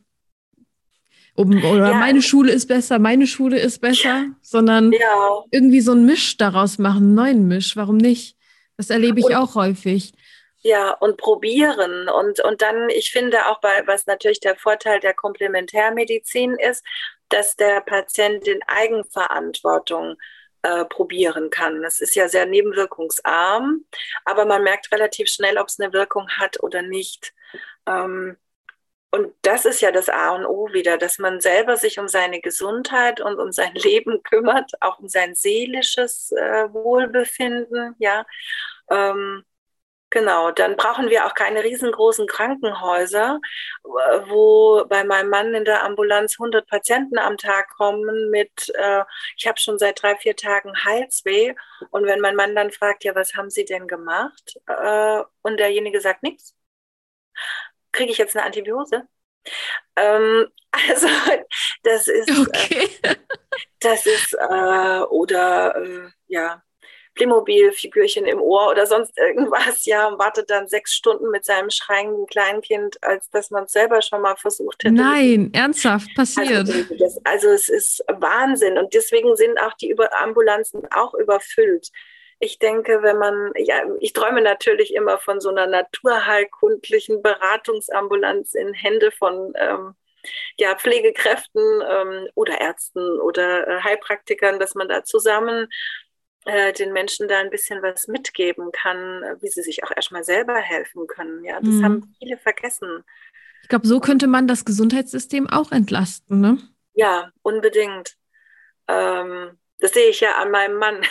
S1: oder
S2: ja,
S1: meine Schule ist besser, meine Schule ist besser, sondern
S2: ja.
S1: irgendwie so einen Misch daraus machen, einen neuen Misch. Warum nicht? Das erlebe ich
S2: Und
S1: auch häufig.
S2: ja, und probieren. Und dann, ich finde auch, was natürlich der Vorteil der Komplementärmedizin ist, dass der Patient in Eigenverantwortung probieren kann. Das ist ja sehr nebenwirkungsarm, aber man merkt relativ schnell, ob es eine Wirkung hat oder nicht. Ähm, und das ist ja das A und O wieder, dass man selber sich um seine Gesundheit und um sein Leben kümmert, auch um sein seelisches Wohlbefinden, ja. Ähm, Genau, dann brauchen wir auch keine riesengroßen Krankenhäuser, wo bei meinem Mann in der Ambulanz 100 Patienten am Tag kommen mit, ich habe schon seit 3, 4 Tagen Halsweh. Und wenn mein Mann dann fragt, ja, was haben Sie denn gemacht? Und derjenige sagt nichts, kriege ich jetzt eine Antibiose? Also das ist,
S1: Okay.
S2: oder ja, Playmobil-Figürchen im Ohr oder sonst irgendwas, ja, und wartet dann 6 Stunden mit seinem schreienden Kleinkind, als dass man es selber schon mal versucht hätte.
S1: Nein, ernsthaft passiert.
S2: Also es ist Wahnsinn, und deswegen sind auch die Ambulanzen auch überfüllt. Ich denke, wenn man, ja, ich träume natürlich immer von so einer naturheilkundlichen Beratungsambulanz in Hände von ja, Pflegekräften oder Ärzten oder Heilpraktikern, dass man da zusammen den Menschen da ein bisschen was mitgeben kann, wie sie sich auch erstmal selber helfen können. Ja, das haben viele vergessen.
S1: glaube, so könnte man das Gesundheitssystem auch entlasten, ne?
S2: Ja, unbedingt. Das sehe ich ja an meinem Mann.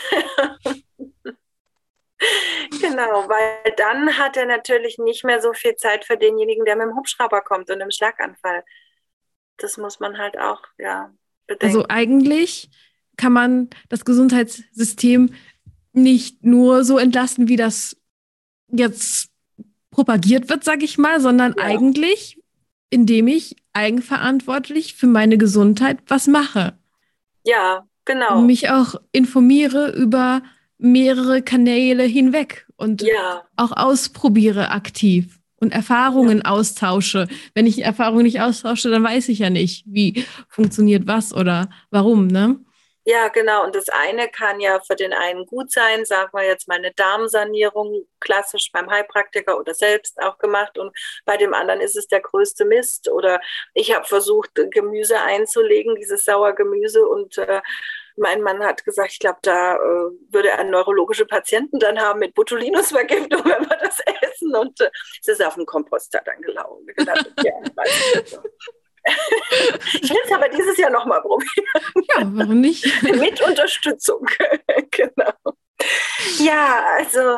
S2: Genau, weil dann hat er natürlich nicht mehr so viel Zeit für denjenigen, der mit dem Hubschrauber kommt und im Schlaganfall. Das muss man halt auch, ja,
S1: Also
S2: bedenken.
S1: eigentlich kann man das Gesundheitssystem nicht nur so entlasten, wie das jetzt propagiert wird, sage ich mal, sondern
S2: Ja,
S1: eigentlich, indem ich eigenverantwortlich für meine Gesundheit was mache
S2: ja,
S1: und
S2: genau.
S1: mich auch informiere über mehrere Kanäle hinweg und
S2: Ja,
S1: auch ausprobiere aktiv und
S2: ja.
S1: Erfahrungen austausche. Wenn ich Erfahrungen nicht austausche, dann weiß ich ja nicht, wie funktioniert was oder warum, ne?
S2: Ja, genau. Und das eine kann ja für den einen gut sein, sagen wir jetzt mal eine Darmsanierung, klassisch beim Heilpraktiker oder selbst auch gemacht. Und bei dem anderen ist es der größte Mist. Oder ich habe versucht, Gemüse einzulegen, dieses Sauergemüse. Und mein Mann hat gesagt, ich glaube, da würde er neurologische Patienten dann haben mit Botulinusvergiftung, wenn wir das essen. Und es ist auf den Komposter dann gelandet. Ja, weiß nicht so. Ich will es aber dieses Jahr nochmal probieren.
S1: Ja, warum nicht?
S2: Mit Unterstützung. Genau. Ja, also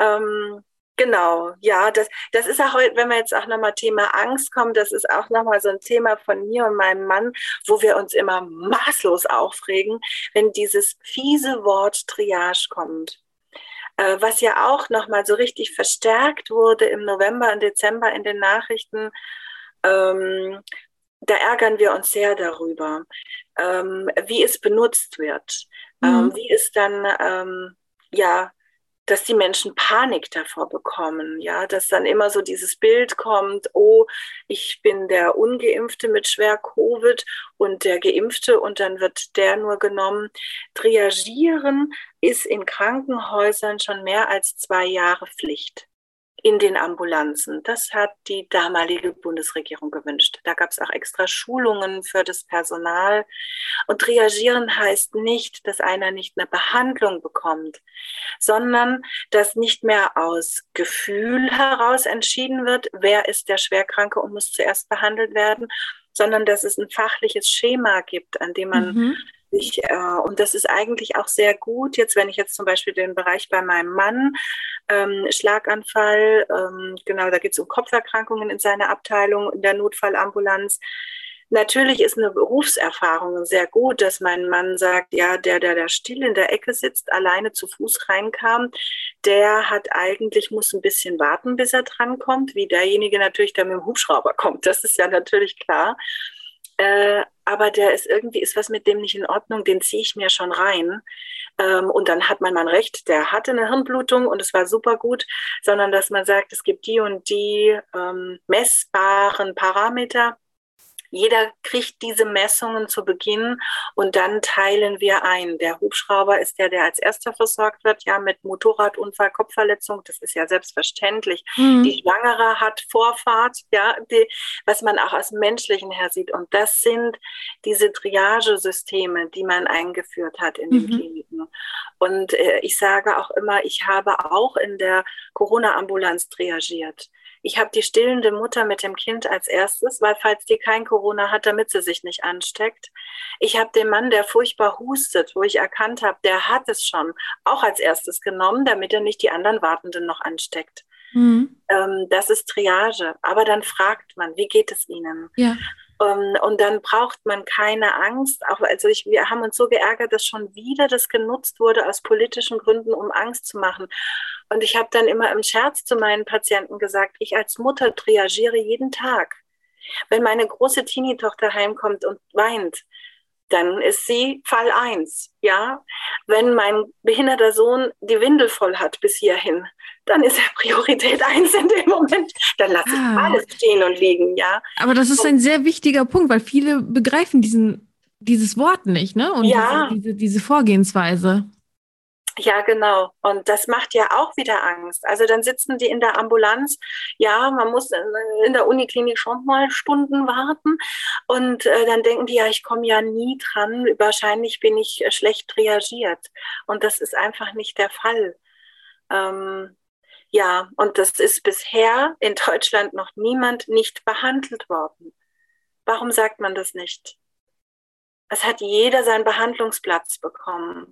S2: genau, ja, das ist auch, wenn wir jetzt auch nochmal Thema Angst kommen, das ist auch nochmal so ein Thema von mir und meinem Mann, wo wir uns immer maßlos aufregen, wenn dieses fiese Wort Triage kommt. Was ja auch nochmal so richtig verstärkt wurde im November und Dezember in den Nachrichten, ähm, da ärgern wir uns sehr darüber, wie es benutzt wird,
S1: Mhm.
S2: wie es dann, ja, dass die Menschen Panik davor bekommen, ja, dass dann immer so dieses Bild kommt, oh, ich bin der Ungeimpfte mit schwer Covid und der Geimpfte und dann wird der nur genommen. Triagieren ist in Krankenhäusern schon mehr als 2 Jahre Pflicht in den Ambulanzen. Das hat die damalige Bundesregierung gewünscht. Da gab es auch extra Schulungen für das Personal. Und triagieren heißt nicht, dass einer nicht eine Behandlung bekommt, sondern dass nicht mehr aus Gefühl heraus entschieden wird, wer ist der Schwerkranke und muss zuerst behandelt werden, sondern dass es ein fachliches Schema gibt, an dem man
S1: Mhm.
S2: und das ist eigentlich auch sehr gut. Jetzt, wenn ich jetzt zum Beispiel den Bereich bei meinem Mann, Schlaganfall, genau, da geht es um Kopferkrankungen in seiner Abteilung, in der Notfallambulanz. Natürlich ist eine Berufserfahrung sehr gut, dass mein Mann sagt, ja, der still in der Ecke sitzt, alleine zu Fuß reinkam, der hat eigentlich, muss ein bisschen warten, bis er drankommt, wie derjenige natürlich, der mit dem Hubschrauber kommt. Das ist ja natürlich klar. Aber der ist irgendwie, ist was mit dem nicht in Ordnung, den ziehe ich mir schon rein. Und dann hat mein Mann recht, der hatte eine Hirnblutung und es war super gut, sondern dass man sagt, es gibt die und die messbaren Parameter. Jeder kriegt diese Messungen zu Beginn und dann teilen wir ein. Der Hubschrauber ist der als erster versorgt wird, ja, mit Motorradunfall, Kopfverletzung, das ist ja selbstverständlich. Die
S1: Mhm.
S2: Schwangere hat Vorfahrt, ja, was man auch aus menschlichen her sieht. Und das sind diese Triagesysteme, die man eingeführt hat in den
S1: Mhm.
S2: Kliniken. Und ich sage auch immer, ich habe auch in der Corona-Ambulanz triagiert. Ich habe die stillende Mutter mit dem Kind als erstes, weil falls die kein Corona hat, damit sie sich nicht ansteckt. Ich habe den Mann, der furchtbar hustet, wo ich erkannt habe, der hat es schon, auch als erstes genommen, damit er nicht die anderen Wartenden noch ansteckt.
S1: Mhm.
S2: Das ist Triage. Aber dann fragt man, wie geht es Ihnen?
S1: Ja.
S2: Und dann braucht man keine Angst. Auch, also wir haben uns so geärgert, dass schon wieder das genutzt wurde aus politischen Gründen, um Angst zu machen. Und ich habe dann immer im Scherz zu meinen Patienten gesagt, ich als Mutter triagiere jeden Tag. Wenn meine große Teenie-Tochter heimkommt und weint, dann ist sie Fall 1. Ja? Wenn mein behinderter Sohn die Windel voll hat bis hierhin, dann ist er Priorität 1 in dem Moment. Dann lasse ich
S1: Ah,
S2: alles stehen und liegen. Ja,
S1: aber das ist ein sehr wichtiger Punkt, weil viele begreifen dieses Wort nicht, ne? Und
S2: ja,
S1: diese Vorgehensweise.
S2: ja, genau. Und das macht ja auch wieder Angst. Also dann sitzen die in der Ambulanz. Ja, man muss in der Uniklinik schon mal Stunden warten. Und dann denken die, ja, ich komme ja nie dran. Wahrscheinlich bin ich schlecht reagiert. Und das ist einfach nicht der Fall. Ähm, Ja, und das ist bisher in Deutschland noch niemand nicht behandelt worden. Warum sagt man das nicht? Es hat jeder seinen Behandlungsplatz bekommen.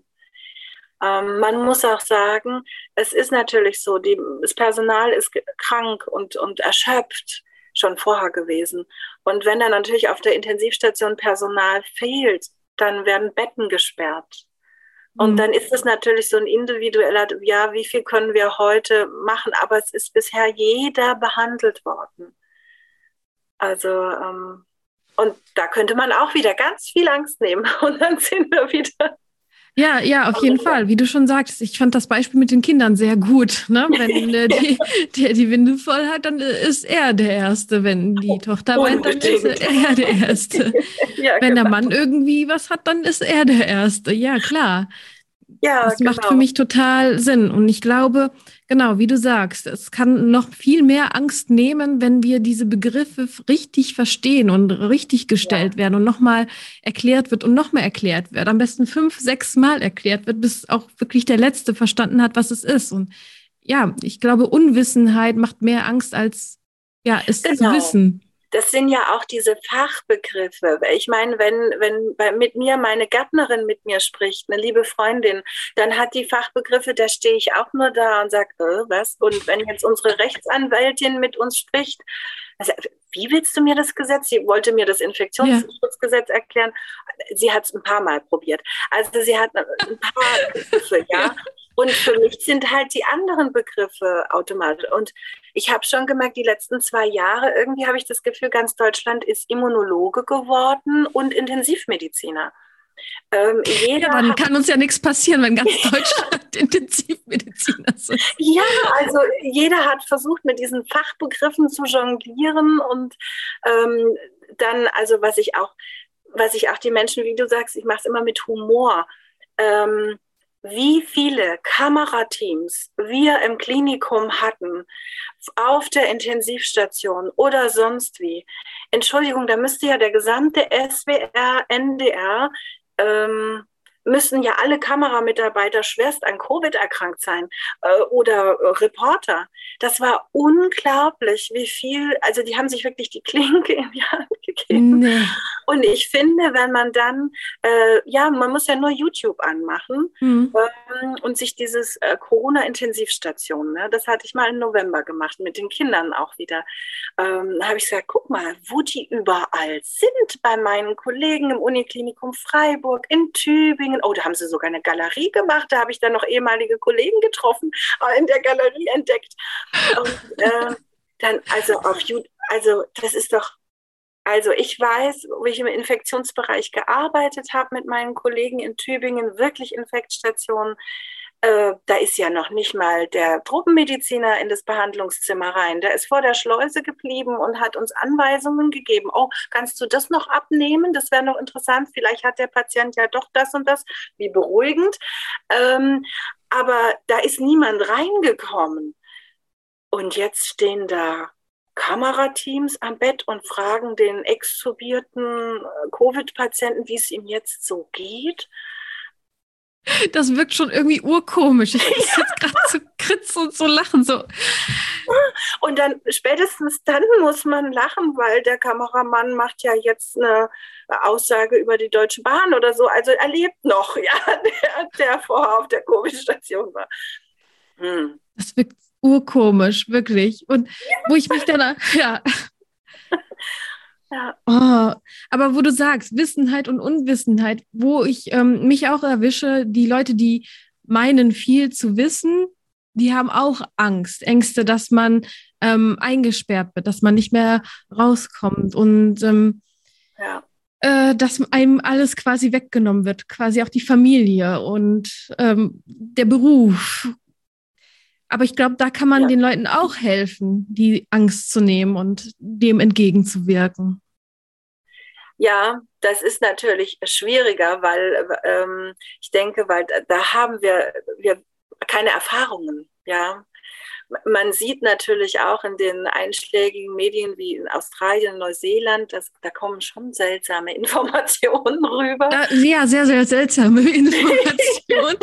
S2: Man muss auch sagen, es ist natürlich so, das Personal ist krank und erschöpft schon vorher gewesen. Und wenn dann natürlich auf der Intensivstation Personal fehlt, dann werden Betten gesperrt. Und dann ist es natürlich so ein individueller, ja, wie viel können wir heute machen? Aber es ist bisher jeder behandelt worden. Also, und da könnte man auch wieder ganz viel Angst nehmen. Und dann sind wir wieder.
S1: Ja, ja, auf jeden Fall. Wie du schon sagst, ich fand das Beispiel mit den Kindern sehr gut. Ne? Wenn die Windel voll hat, dann ist er der Erste. Wenn die Tochter weint, dann ist er der Erste. Ja, wenn der Mann irgendwie was hat, dann ist er der Erste. Ja, klar. Ja, das macht für mich total Sinn. Und ich glaube, genau, wie du sagst, es kann noch viel mehr Angst nehmen, wenn wir diese Begriffe richtig verstehen und richtig gestellt werden und nochmal erklärt wird und nochmal erklärt wird. Am besten 5, 6 Mal erklärt wird, bis auch wirklich der Letzte verstanden hat, was es ist. Und ja, ich glaube, Unwissenheit macht mehr Angst als es zu wissen.
S2: Das sind ja auch diese Fachbegriffe. Ich meine, wenn mit mir meine Gärtnerin mit mir spricht, eine liebe Freundin, dann hat die Fachbegriffe, da stehe ich auch nur da und sage, was? Und wenn jetzt unsere Rechtsanwältin mit uns spricht, also, wie willst du mir das Gesetz? Sie wollte mir das Infektionsschutzgesetz erklären. Sie hat es ein paar Mal probiert. Also sie hat ein paar Begriffe, ja. Und für mich sind halt die anderen Begriffe automatisch. Und ich habe schon gemerkt, die letzten 2 Jahre, irgendwie habe ich das Gefühl, ganz Deutschland ist Immunologe geworden und Intensivmediziner.
S1: Dann kann uns ja nichts passieren, wenn ganz Deutschland Intensivmediziner sind.
S2: Ja, also jeder hat versucht, mit diesen Fachbegriffen zu jonglieren und dann, also was ich auch die Menschen, wie du sagst, ich mache es immer mit Humor, wie viele Kamerateams wir im Klinikum hatten, auf der Intensivstation oder sonst wie. Entschuldigung, da müsste ja der gesamte SWR, NDR, müssen ja alle Kameramitarbeiter schwerst an Covid erkrankt sein oder Reporter. Das war unglaublich, wie viel, also die haben sich wirklich die Klinke in die Hand gegeben. Nee. Und ich finde, wenn man dann, man muss ja nur YouTube anmachen und sich dieses Corona-Intensivstation, ne, das hatte ich mal im November gemacht, mit den Kindern auch wieder, habe ich gesagt, guck mal, wo die überall sind, bei meinen Kollegen im Uniklinikum Freiburg, in Tübingen. Oh, da haben sie sogar eine Galerie gemacht, da habe ich dann noch ehemalige Kollegen getroffen, in der Galerie entdeckt. Und dann, also auf YouTube, also das ist doch, also ich weiß, wo ich im Infektionsbereich gearbeitet habe mit meinen Kollegen in Tübingen, wirklich Infektstationen, da ist ja noch nicht mal der Truppenmediziner in das Behandlungszimmer rein. Der ist vor der Schleuse geblieben und hat uns Anweisungen gegeben. Oh, kannst du das noch abnehmen? Das wäre noch interessant. Vielleicht hat der Patient ja doch das und das. Wie beruhigend. Aber da ist niemand reingekommen. Und jetzt stehen da Kamerateams am Bett und fragen den extubierten Covid-Patienten, wie es ihm jetzt so geht.
S1: Das wirkt schon irgendwie urkomisch. Ich muss jetzt gerade so kritzen und so lachen. So.
S2: Und dann spätestens dann muss man lachen, weil der Kameramann macht ja jetzt eine Aussage über die Deutsche Bahn oder so. Also er lebt noch, ja, der vorher auf der Covid-Station war.
S1: Das wirkt urkomisch, wirklich. Und wo ich mich dann, ja. Oh, aber wo du sagst, Wissenheit und Unwissenheit, wo ich mich auch erwische, die Leute, die meinen, viel zu wissen, die haben auch Angst, Ängste, dass man eingesperrt wird, dass man nicht mehr rauskommt und dass einem alles quasi weggenommen wird, quasi auch die Familie und der Beruf. Aber ich glaube, da kann man den Leuten auch helfen, die Angst zu nehmen und dem entgegenzuwirken.
S2: Ja, das ist natürlich schwieriger, weil ich denke, weil da haben wir keine Erfahrungen, ja. man sieht natürlich auch in den einschlägigen Medien wie in Australien, Neuseeland, da kommen schon seltsame Informationen rüber.
S1: Ja, sehr, sehr seltsame Informationen.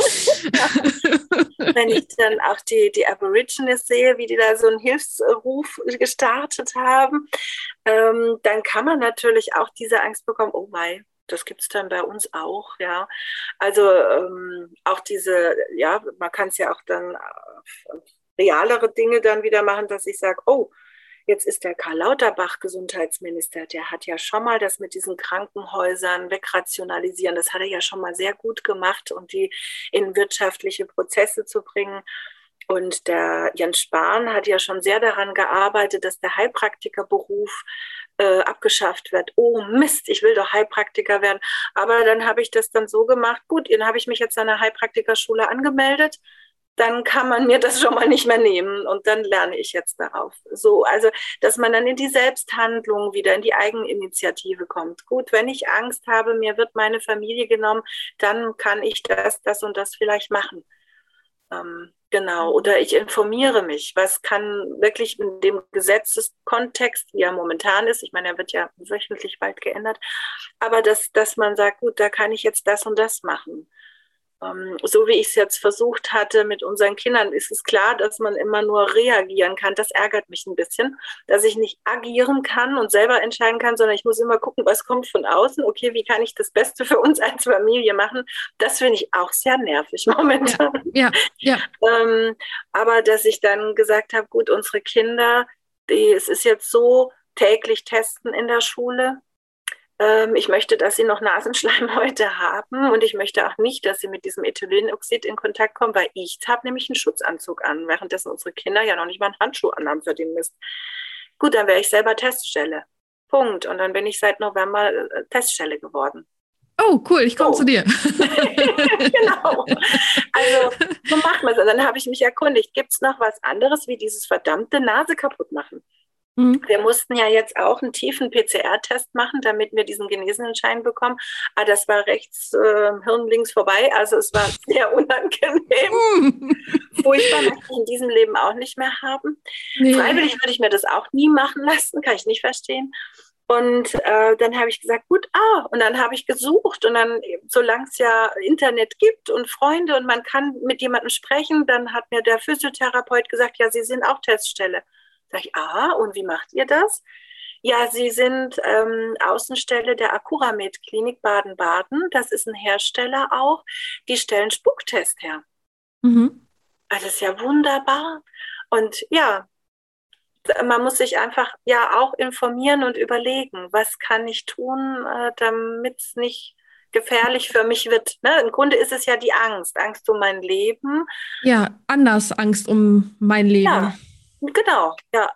S2: Wenn ich dann auch die Aborigines sehe, wie die da so einen Hilfsruf gestartet haben, dann kann man natürlich auch diese Angst bekommen, oh mein, das gibt es dann bei uns auch, ja. Also auch diese, ja, man kann es ja auch dann realere Dinge dann wieder machen, dass ich sage, oh, jetzt ist der Karl Lauterbach Gesundheitsminister, der hat ja schon mal das mit diesen Krankenhäusern wegrationalisieren, das hat er ja schon mal sehr gut gemacht und die in wirtschaftliche Prozesse zu bringen. Und der Jens Spahn hat ja schon sehr daran gearbeitet, dass der Heilpraktikerberuf abgeschafft wird. Oh Mist, ich will doch Heilpraktiker werden. Aber dann habe ich das dann so gemacht, gut, dann habe ich mich jetzt an der Heilpraktikerschule angemeldet, dann kann man mir das schon mal nicht mehr nehmen und dann lerne ich jetzt darauf. So, also, dass man dann in die Selbsthandlung wieder, in die Eigeninitiative kommt. Gut, wenn ich Angst habe, mir wird meine Familie genommen, dann kann ich das und das vielleicht machen. Genau, oder ich informiere mich, was kann wirklich in dem Gesetzeskontext, wie er momentan ist, ich meine, er wird ja wöchentlich bald geändert, aber dass man sagt, gut, da kann ich jetzt das und das machen. So wie ich es jetzt versucht hatte mit unseren Kindern, ist es klar, dass man immer nur reagieren kann. Das ärgert mich ein bisschen, dass ich nicht agieren kann und selber entscheiden kann, sondern ich muss immer gucken, was kommt von außen. Okay, wie kann ich das Beste für uns als Familie machen? Das finde ich auch sehr nervig momentan.
S1: Ja.
S2: Aber dass ich dann gesagt habe, gut, unsere Kinder, es ist jetzt so, täglich testen in der Schule. Ich möchte, dass sie noch Nasenschleimhäute haben und ich möchte auch nicht, dass sie mit diesem Ethylenoxid in Kontakt kommen, weil ich habe nämlich einen Schutzanzug an, währenddessen unsere Kinder ja noch nicht mal einen Handschuh anhaben für den Mist. Gut, dann wäre ich selber Teststelle. Punkt. Und dann bin ich seit November Teststelle geworden.
S1: Oh, cool, ich komme zu dir.
S2: Genau. Also, so macht man es. Und dann habe ich mich erkundigt, gibt es noch was anderes wie dieses verdammte Nase kaputt machen? Wir mussten ja jetzt auch einen tiefen PCR-Test machen, damit wir diesen Genesenenschein bekommen. Aber das war rechts, Hirn links vorbei. Also es war sehr unangenehm. Furchtbar, möchte ich in diesem Leben auch nicht mehr haben. Nee. Freiwillig würde ich mir das auch nie machen lassen, kann ich nicht verstehen. Und dann habe ich gesagt, gut, und dann habe ich gesucht und dann, solange es ja Internet gibt und Freunde und man kann mit jemandem sprechen, dann hat mir der Physiotherapeut gesagt, ja, Sie sind auch Teststelle. Sag ich, und wie macht ihr das? Ja, sie sind Außenstelle der Accuramed Klinik Baden-Baden. Das ist ein Hersteller auch. Die stellen Spucktest her. Mhm. Also das ist ja wunderbar. Und ja, man muss sich einfach ja auch informieren und überlegen, was kann ich tun, damit es nicht gefährlich für mich wird. Ne? Im Grunde ist es ja die Angst um mein Leben.
S1: Ja, anders Angst um mein Leben.
S2: Ja. Genau, ja.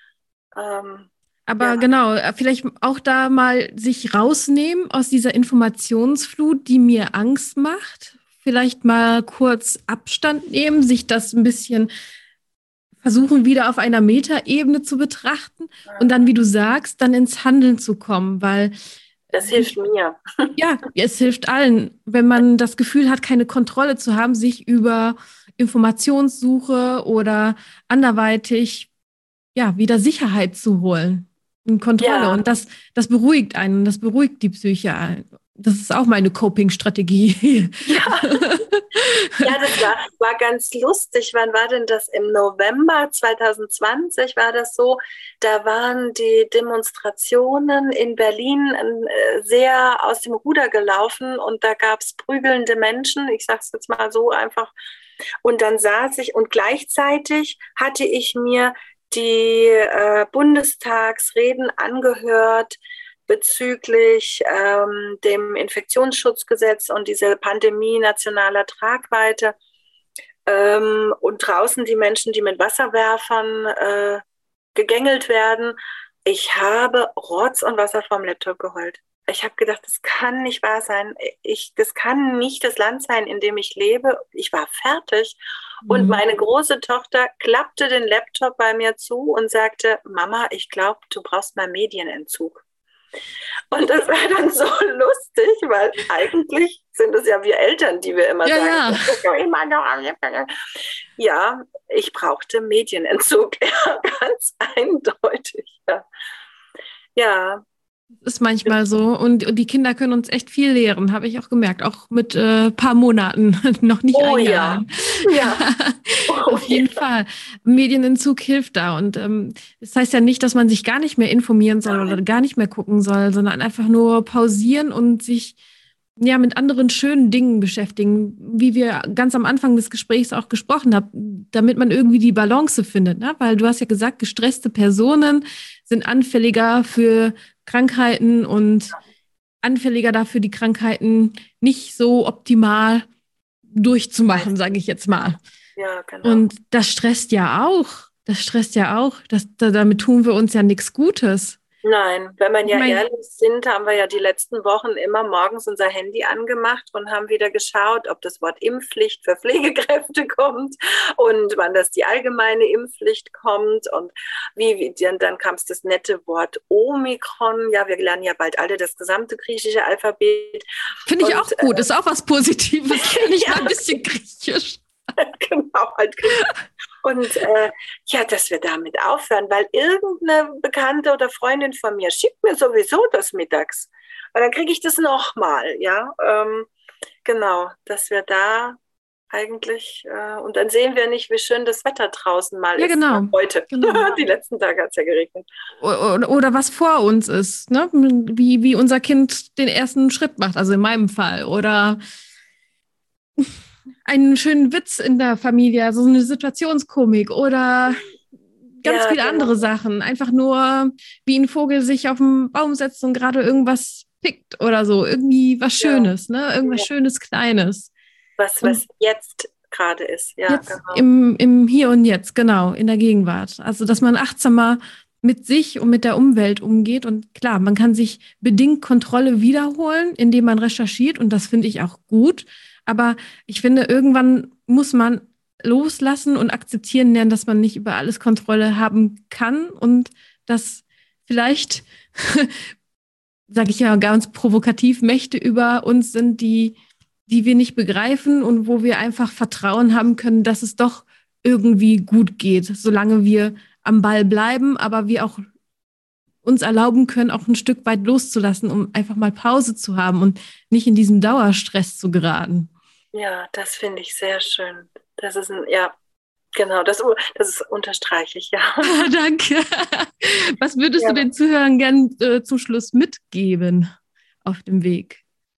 S1: Aber genau, vielleicht auch da mal sich rausnehmen aus dieser Informationsflut, die mir Angst macht. Vielleicht mal kurz Abstand nehmen, sich das ein bisschen versuchen, wieder auf einer Metaebene zu betrachten und dann, wie du sagst, dann ins Handeln zu kommen, weil
S2: das hilft mir.
S1: Ja, es hilft allen, wenn man das Gefühl hat, keine Kontrolle zu haben, sich über Informationssuche oder anderweitig wieder Sicherheit zu holen und Kontrolle. Ja. Und das beruhigt einen, das beruhigt die Psyche. Das ist auch meine Coping-Strategie.
S2: Ja, das war ganz lustig. Wann war denn das? Im November 2020 war das so. Da waren die Demonstrationen in Berlin sehr aus dem Ruder gelaufen und da gab es prügelnde Menschen. Ich sage es jetzt mal so einfach. Und dann saß ich und gleichzeitig hatte ich mir die Bundestagsreden angehört bezüglich dem Infektionsschutzgesetz und dieser Pandemie nationaler Tragweite und draußen die Menschen, die mit Wasserwerfern gegängelt werden. Ich habe Rotz und Wasser vom Laptop geheult. Ich habe gedacht, das kann nicht wahr sein. Das kann nicht das Land sein, in dem ich lebe. Ich war fertig. Und meine große Tochter klappte den Laptop bei mir zu und sagte, Mama, ich glaube, du brauchst mal Medienentzug. Und das war dann so lustig, weil eigentlich sind es ja wir Eltern, die wir immer sagen, ja, ich brauchte Medienentzug, ja, ganz eindeutig. Ja. Ja.
S1: Ist manchmal so. Und die Kinder können uns echt viel lehren, habe ich auch gemerkt. Auch mit paar Monaten, noch nicht ein Jahr.
S2: Ja.
S1: Auf jeden Fall. Medienentzug hilft da. Und das heißt ja nicht, dass man sich gar nicht mehr informieren soll oder gar nicht mehr gucken soll, sondern einfach nur pausieren und sich ja mit anderen schönen Dingen beschäftigen, wie wir ganz am Anfang des Gesprächs auch gesprochen haben, damit man irgendwie die Balance findet. Ne? Weil du hast ja gesagt, gestresste Personen sind anfälliger für Krankheiten und anfälliger dafür, die Krankheiten nicht so optimal durchzumachen, sage ich jetzt mal.
S2: Ja, genau.
S1: Und das stresst ja auch. Damit tun wir uns ja nichts Gutes.
S2: Nein, wenn man ehrlich sind, haben wir ja die letzten Wochen immer morgens unser Handy angemacht und haben wieder geschaut, ob das Wort Impfpflicht für Pflegekräfte kommt und wann das die allgemeine Impfpflicht kommt und dann kam es das nette Wort Omikron. Ja, wir lernen ja bald alle das gesamte griechische Alphabet.
S1: Finde ich auch gut, ist auch was Positives. Finde ich mal ein bisschen griechisch.
S2: Genau, halt. Und dass wir damit aufhören, weil irgendeine Bekannte oder Freundin von mir schickt mir sowieso das mittags. Und dann kriege ich das nochmal, ja. Genau, dass wir da eigentlich, und dann sehen wir nicht, wie schön das Wetter draußen mal ist.
S1: Genau.
S2: Heute.
S1: Genau.
S2: Die letzten Tage hat es ja geregnet.
S1: Oder was vor uns ist, ne? Wie unser Kind den ersten Schritt macht, also in meinem Fall. Oder einen schönen Witz in der Familie, so eine Situationskomik oder ganz viele andere Sachen. Einfach nur, wie ein Vogel sich auf den Baum setzt und gerade irgendwas pickt oder so. Irgendwie was Schönes, ne? Irgendwas Schönes, Kleines.
S2: Was jetzt gerade ist, ja.
S1: Jetzt genau. Im Hier und Jetzt, genau, in der Gegenwart. Also, dass man achtsamer mit sich und mit der Umwelt umgeht. Und klar, man kann sich bedingt Kontrolle wiederholen, indem man recherchiert. Und das finde ich auch gut. Aber ich finde, irgendwann muss man loslassen und akzeptieren lernen, dass man nicht über alles Kontrolle haben kann und dass vielleicht, sage ich ja ganz provokativ, Mächte über uns sind, die wir nicht begreifen und wo wir einfach Vertrauen haben können, dass es doch irgendwie gut geht, solange wir am Ball bleiben, aber wir auch uns erlauben können, auch ein Stück weit loszulassen, um einfach mal Pause zu haben und nicht in diesem Dauerstress zu geraten.
S2: Ja, das finde ich sehr schön. Das ist genau, das unterstreiche ich, ja.
S1: Danke. Was würdest du den Zuhörern gern zum Schluss mitgeben auf dem Weg?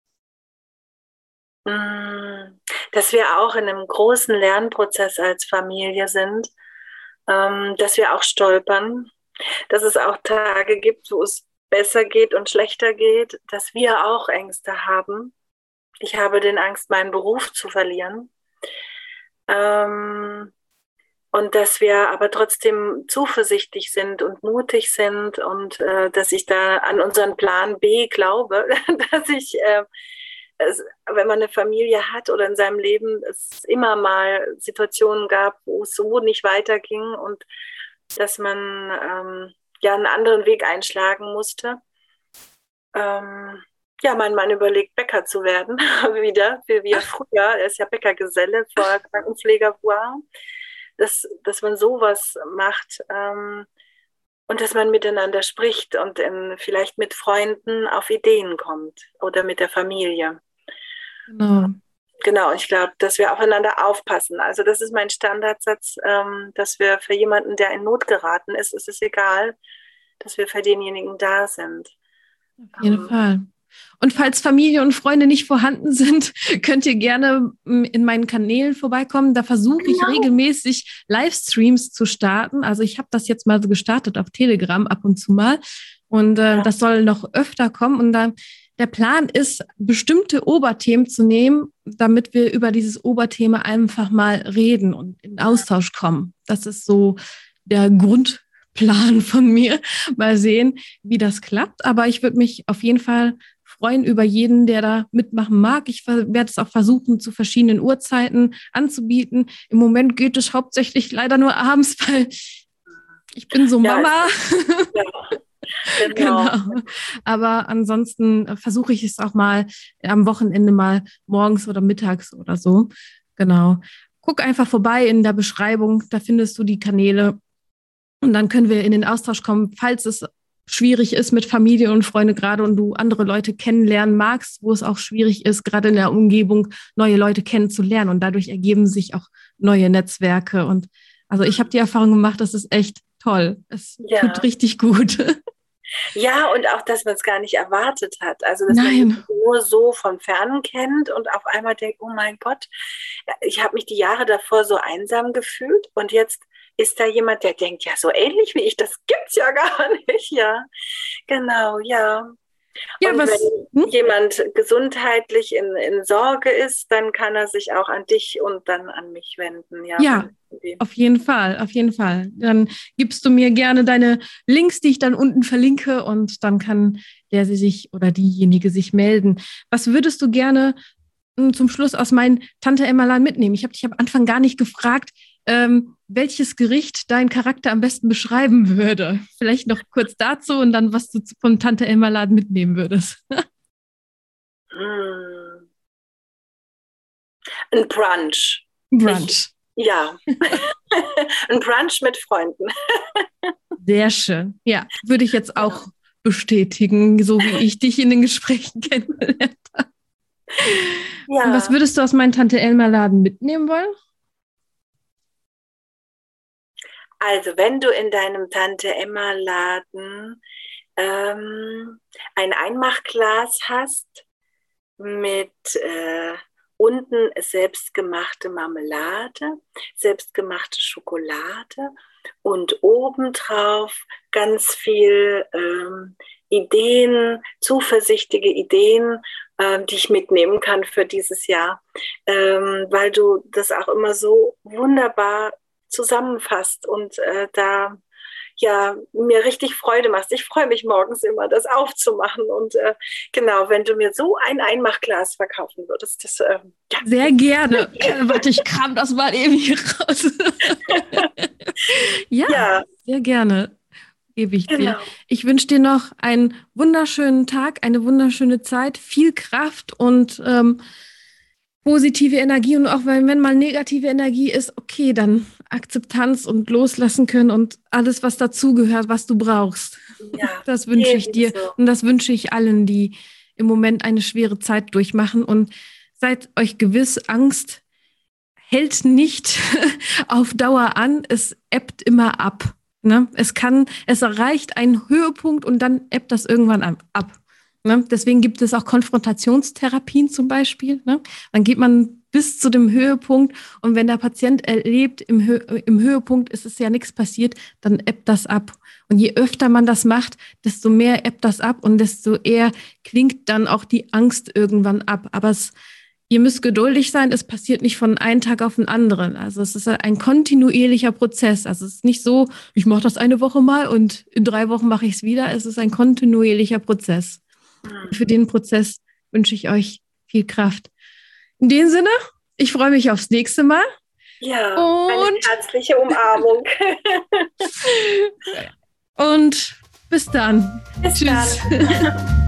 S2: Dass wir auch in einem großen Lernprozess als Familie sind, dass wir auch stolpern, dass es auch Tage gibt, wo es besser geht und schlechter geht, dass wir auch Ängste haben. Ich habe den Angst, meinen Beruf zu verlieren. Und dass wir aber trotzdem zuversichtlich sind und mutig sind und dass ich da an unseren Plan B glaube, dass ich, wenn man eine Familie hat oder in seinem Leben es immer mal Situationen gab, wo es so nicht weiterging und dass man einen anderen Weg einschlagen musste. Mein Mann überlegt, Bäcker zu werden, wieder, wie er früher, er ist ja Bäckergeselle, vorher Krankenpfleger war, dass man sowas macht und dass man miteinander spricht und vielleicht mit Freunden auf Ideen kommt oder mit der Familie. Genau, ich glaube, dass wir aufeinander aufpassen. Also das ist mein Standardsatz, dass wir für jemanden, der in Not geraten ist, ist es egal, dass wir für denjenigen da sind.
S1: Auf jeden Fall. Und falls Familie und Freunde nicht vorhanden sind, könnt ihr gerne in meinen Kanälen vorbeikommen. Da versuche ich regelmäßig Livestreams zu starten. Also ich habe das jetzt mal so gestartet auf Telegram ab und zu mal. Und das soll noch öfter kommen. Und der Plan ist, bestimmte Oberthemen zu nehmen, damit wir über dieses Oberthema einfach mal reden und in Austausch kommen. Das ist so der Grundplan von mir. Mal sehen, wie das klappt. Aber ich würde mich auf jeden Fall freuen über jeden, der da mitmachen mag. Ich werde es auch versuchen, zu verschiedenen Uhrzeiten anzubieten. Im Moment geht es hauptsächlich leider nur abends, weil ich bin so Mama.
S2: Genau.
S1: Aber ansonsten versuche ich es auch mal am Wochenende mal morgens oder mittags oder so. Genau. Guck einfach vorbei in der Beschreibung, da findest du die Kanäle und dann können wir in den Austausch kommen, falls es schwierig ist mit Familie und Freunde gerade und du andere Leute kennenlernen magst, wo es auch schwierig ist, gerade in der Umgebung neue Leute kennenzulernen und dadurch ergeben sich auch neue Netzwerke und also ich habe die Erfahrung gemacht, das ist echt toll. Es tut richtig gut.
S2: Ja, und auch, dass man es gar nicht erwartet hat. Also, dass man nur so von Fernen kennt und auf einmal denkt, oh mein Gott, ich habe mich die Jahre davor so einsam gefühlt und jetzt ist da jemand, der denkt, ja, so ähnlich wie ich, das gibt's ja gar nicht. Ja, genau, ja. Ja, und wenn jemand gesundheitlich in Sorge ist, dann kann er sich auch an dich und dann an mich wenden.
S1: Ja, auf jeden Fall, auf jeden Fall. Dann gibst du mir gerne deine Links, die ich dann unten verlinke und dann kann der sich oder diejenige sich melden. Was würdest du gerne zum Schluss aus meinem Tante-Emma-Laden mitnehmen? Ich habe dich am Anfang gar nicht gefragt, welches Gericht dein Charakter am besten beschreiben würde. Vielleicht noch kurz dazu und dann, was du vom Tante-Emma-Laden mitnehmen würdest.
S2: Ein Brunch. Ja, ein Brunch mit Freunden.
S1: Sehr schön. Ja, würde ich jetzt auch bestätigen, so wie ich dich in den Gesprächen kennengelernt habe. Ja. Und was würdest du aus meinem Tante-Emma-Laden mitnehmen wollen?
S2: Also, wenn du in deinem Tante-Emma-Laden ein Einmachglas hast mit unten selbstgemachte Marmelade, selbstgemachte Schokolade und obendrauf ganz viel Ideen, zuversichtliche Ideen, die ich mitnehmen kann für dieses Jahr, weil du das auch immer so wunderbar zusammenfasst und da ja, mir richtig Freude machst. Ich freue mich morgens immer, das aufzumachen. Und genau, wenn du mir so ein Einmachglas verkaufen würdest, das ja.
S1: Sehr gerne. Warte, ich kram das mal eben hier raus. Ja, sehr gerne. Gebe ich dir. Ich wünsche dir noch einen wunderschönen Tag, eine wunderschöne Zeit, viel Kraft und positive Energie. Und auch wenn mal negative Energie ist, okay, dann Akzeptanz und loslassen können und alles, was dazugehört, was du brauchst. Ja, das wünsche ich dir und das wünsche ich allen, die im Moment eine schwere Zeit durchmachen. Und seid euch gewiss, Angst hält nicht auf Dauer an, es ebbt immer ab. Ne? Es erreicht einen Höhepunkt und dann ebbt das irgendwann ab. Ne? Deswegen gibt es auch Konfrontationstherapien zum Beispiel. Ne? Dann geht man bis zu dem Höhepunkt und wenn der Patient erlebt, im Höhepunkt ist es ja nichts passiert, dann ebbt das ab. Und je öfter man das macht, desto mehr ebbt das ab und desto eher klingt dann auch die Angst irgendwann ab. Aber ihr müsst geduldig sein, es passiert nicht von einem Tag auf den anderen. Also es ist ein kontinuierlicher Prozess. Also es ist nicht so, ich mache das eine Woche mal und in 3 Wochen mache ich es wieder. Es ist ein kontinuierlicher Prozess. Und für den Prozess wünsche ich euch viel Kraft. In dem Sinne, ich freue mich aufs nächste Mal.
S2: Ja, eine herzliche Umarmung.
S1: Und bis dann.
S2: Bis Tschüss. Dann.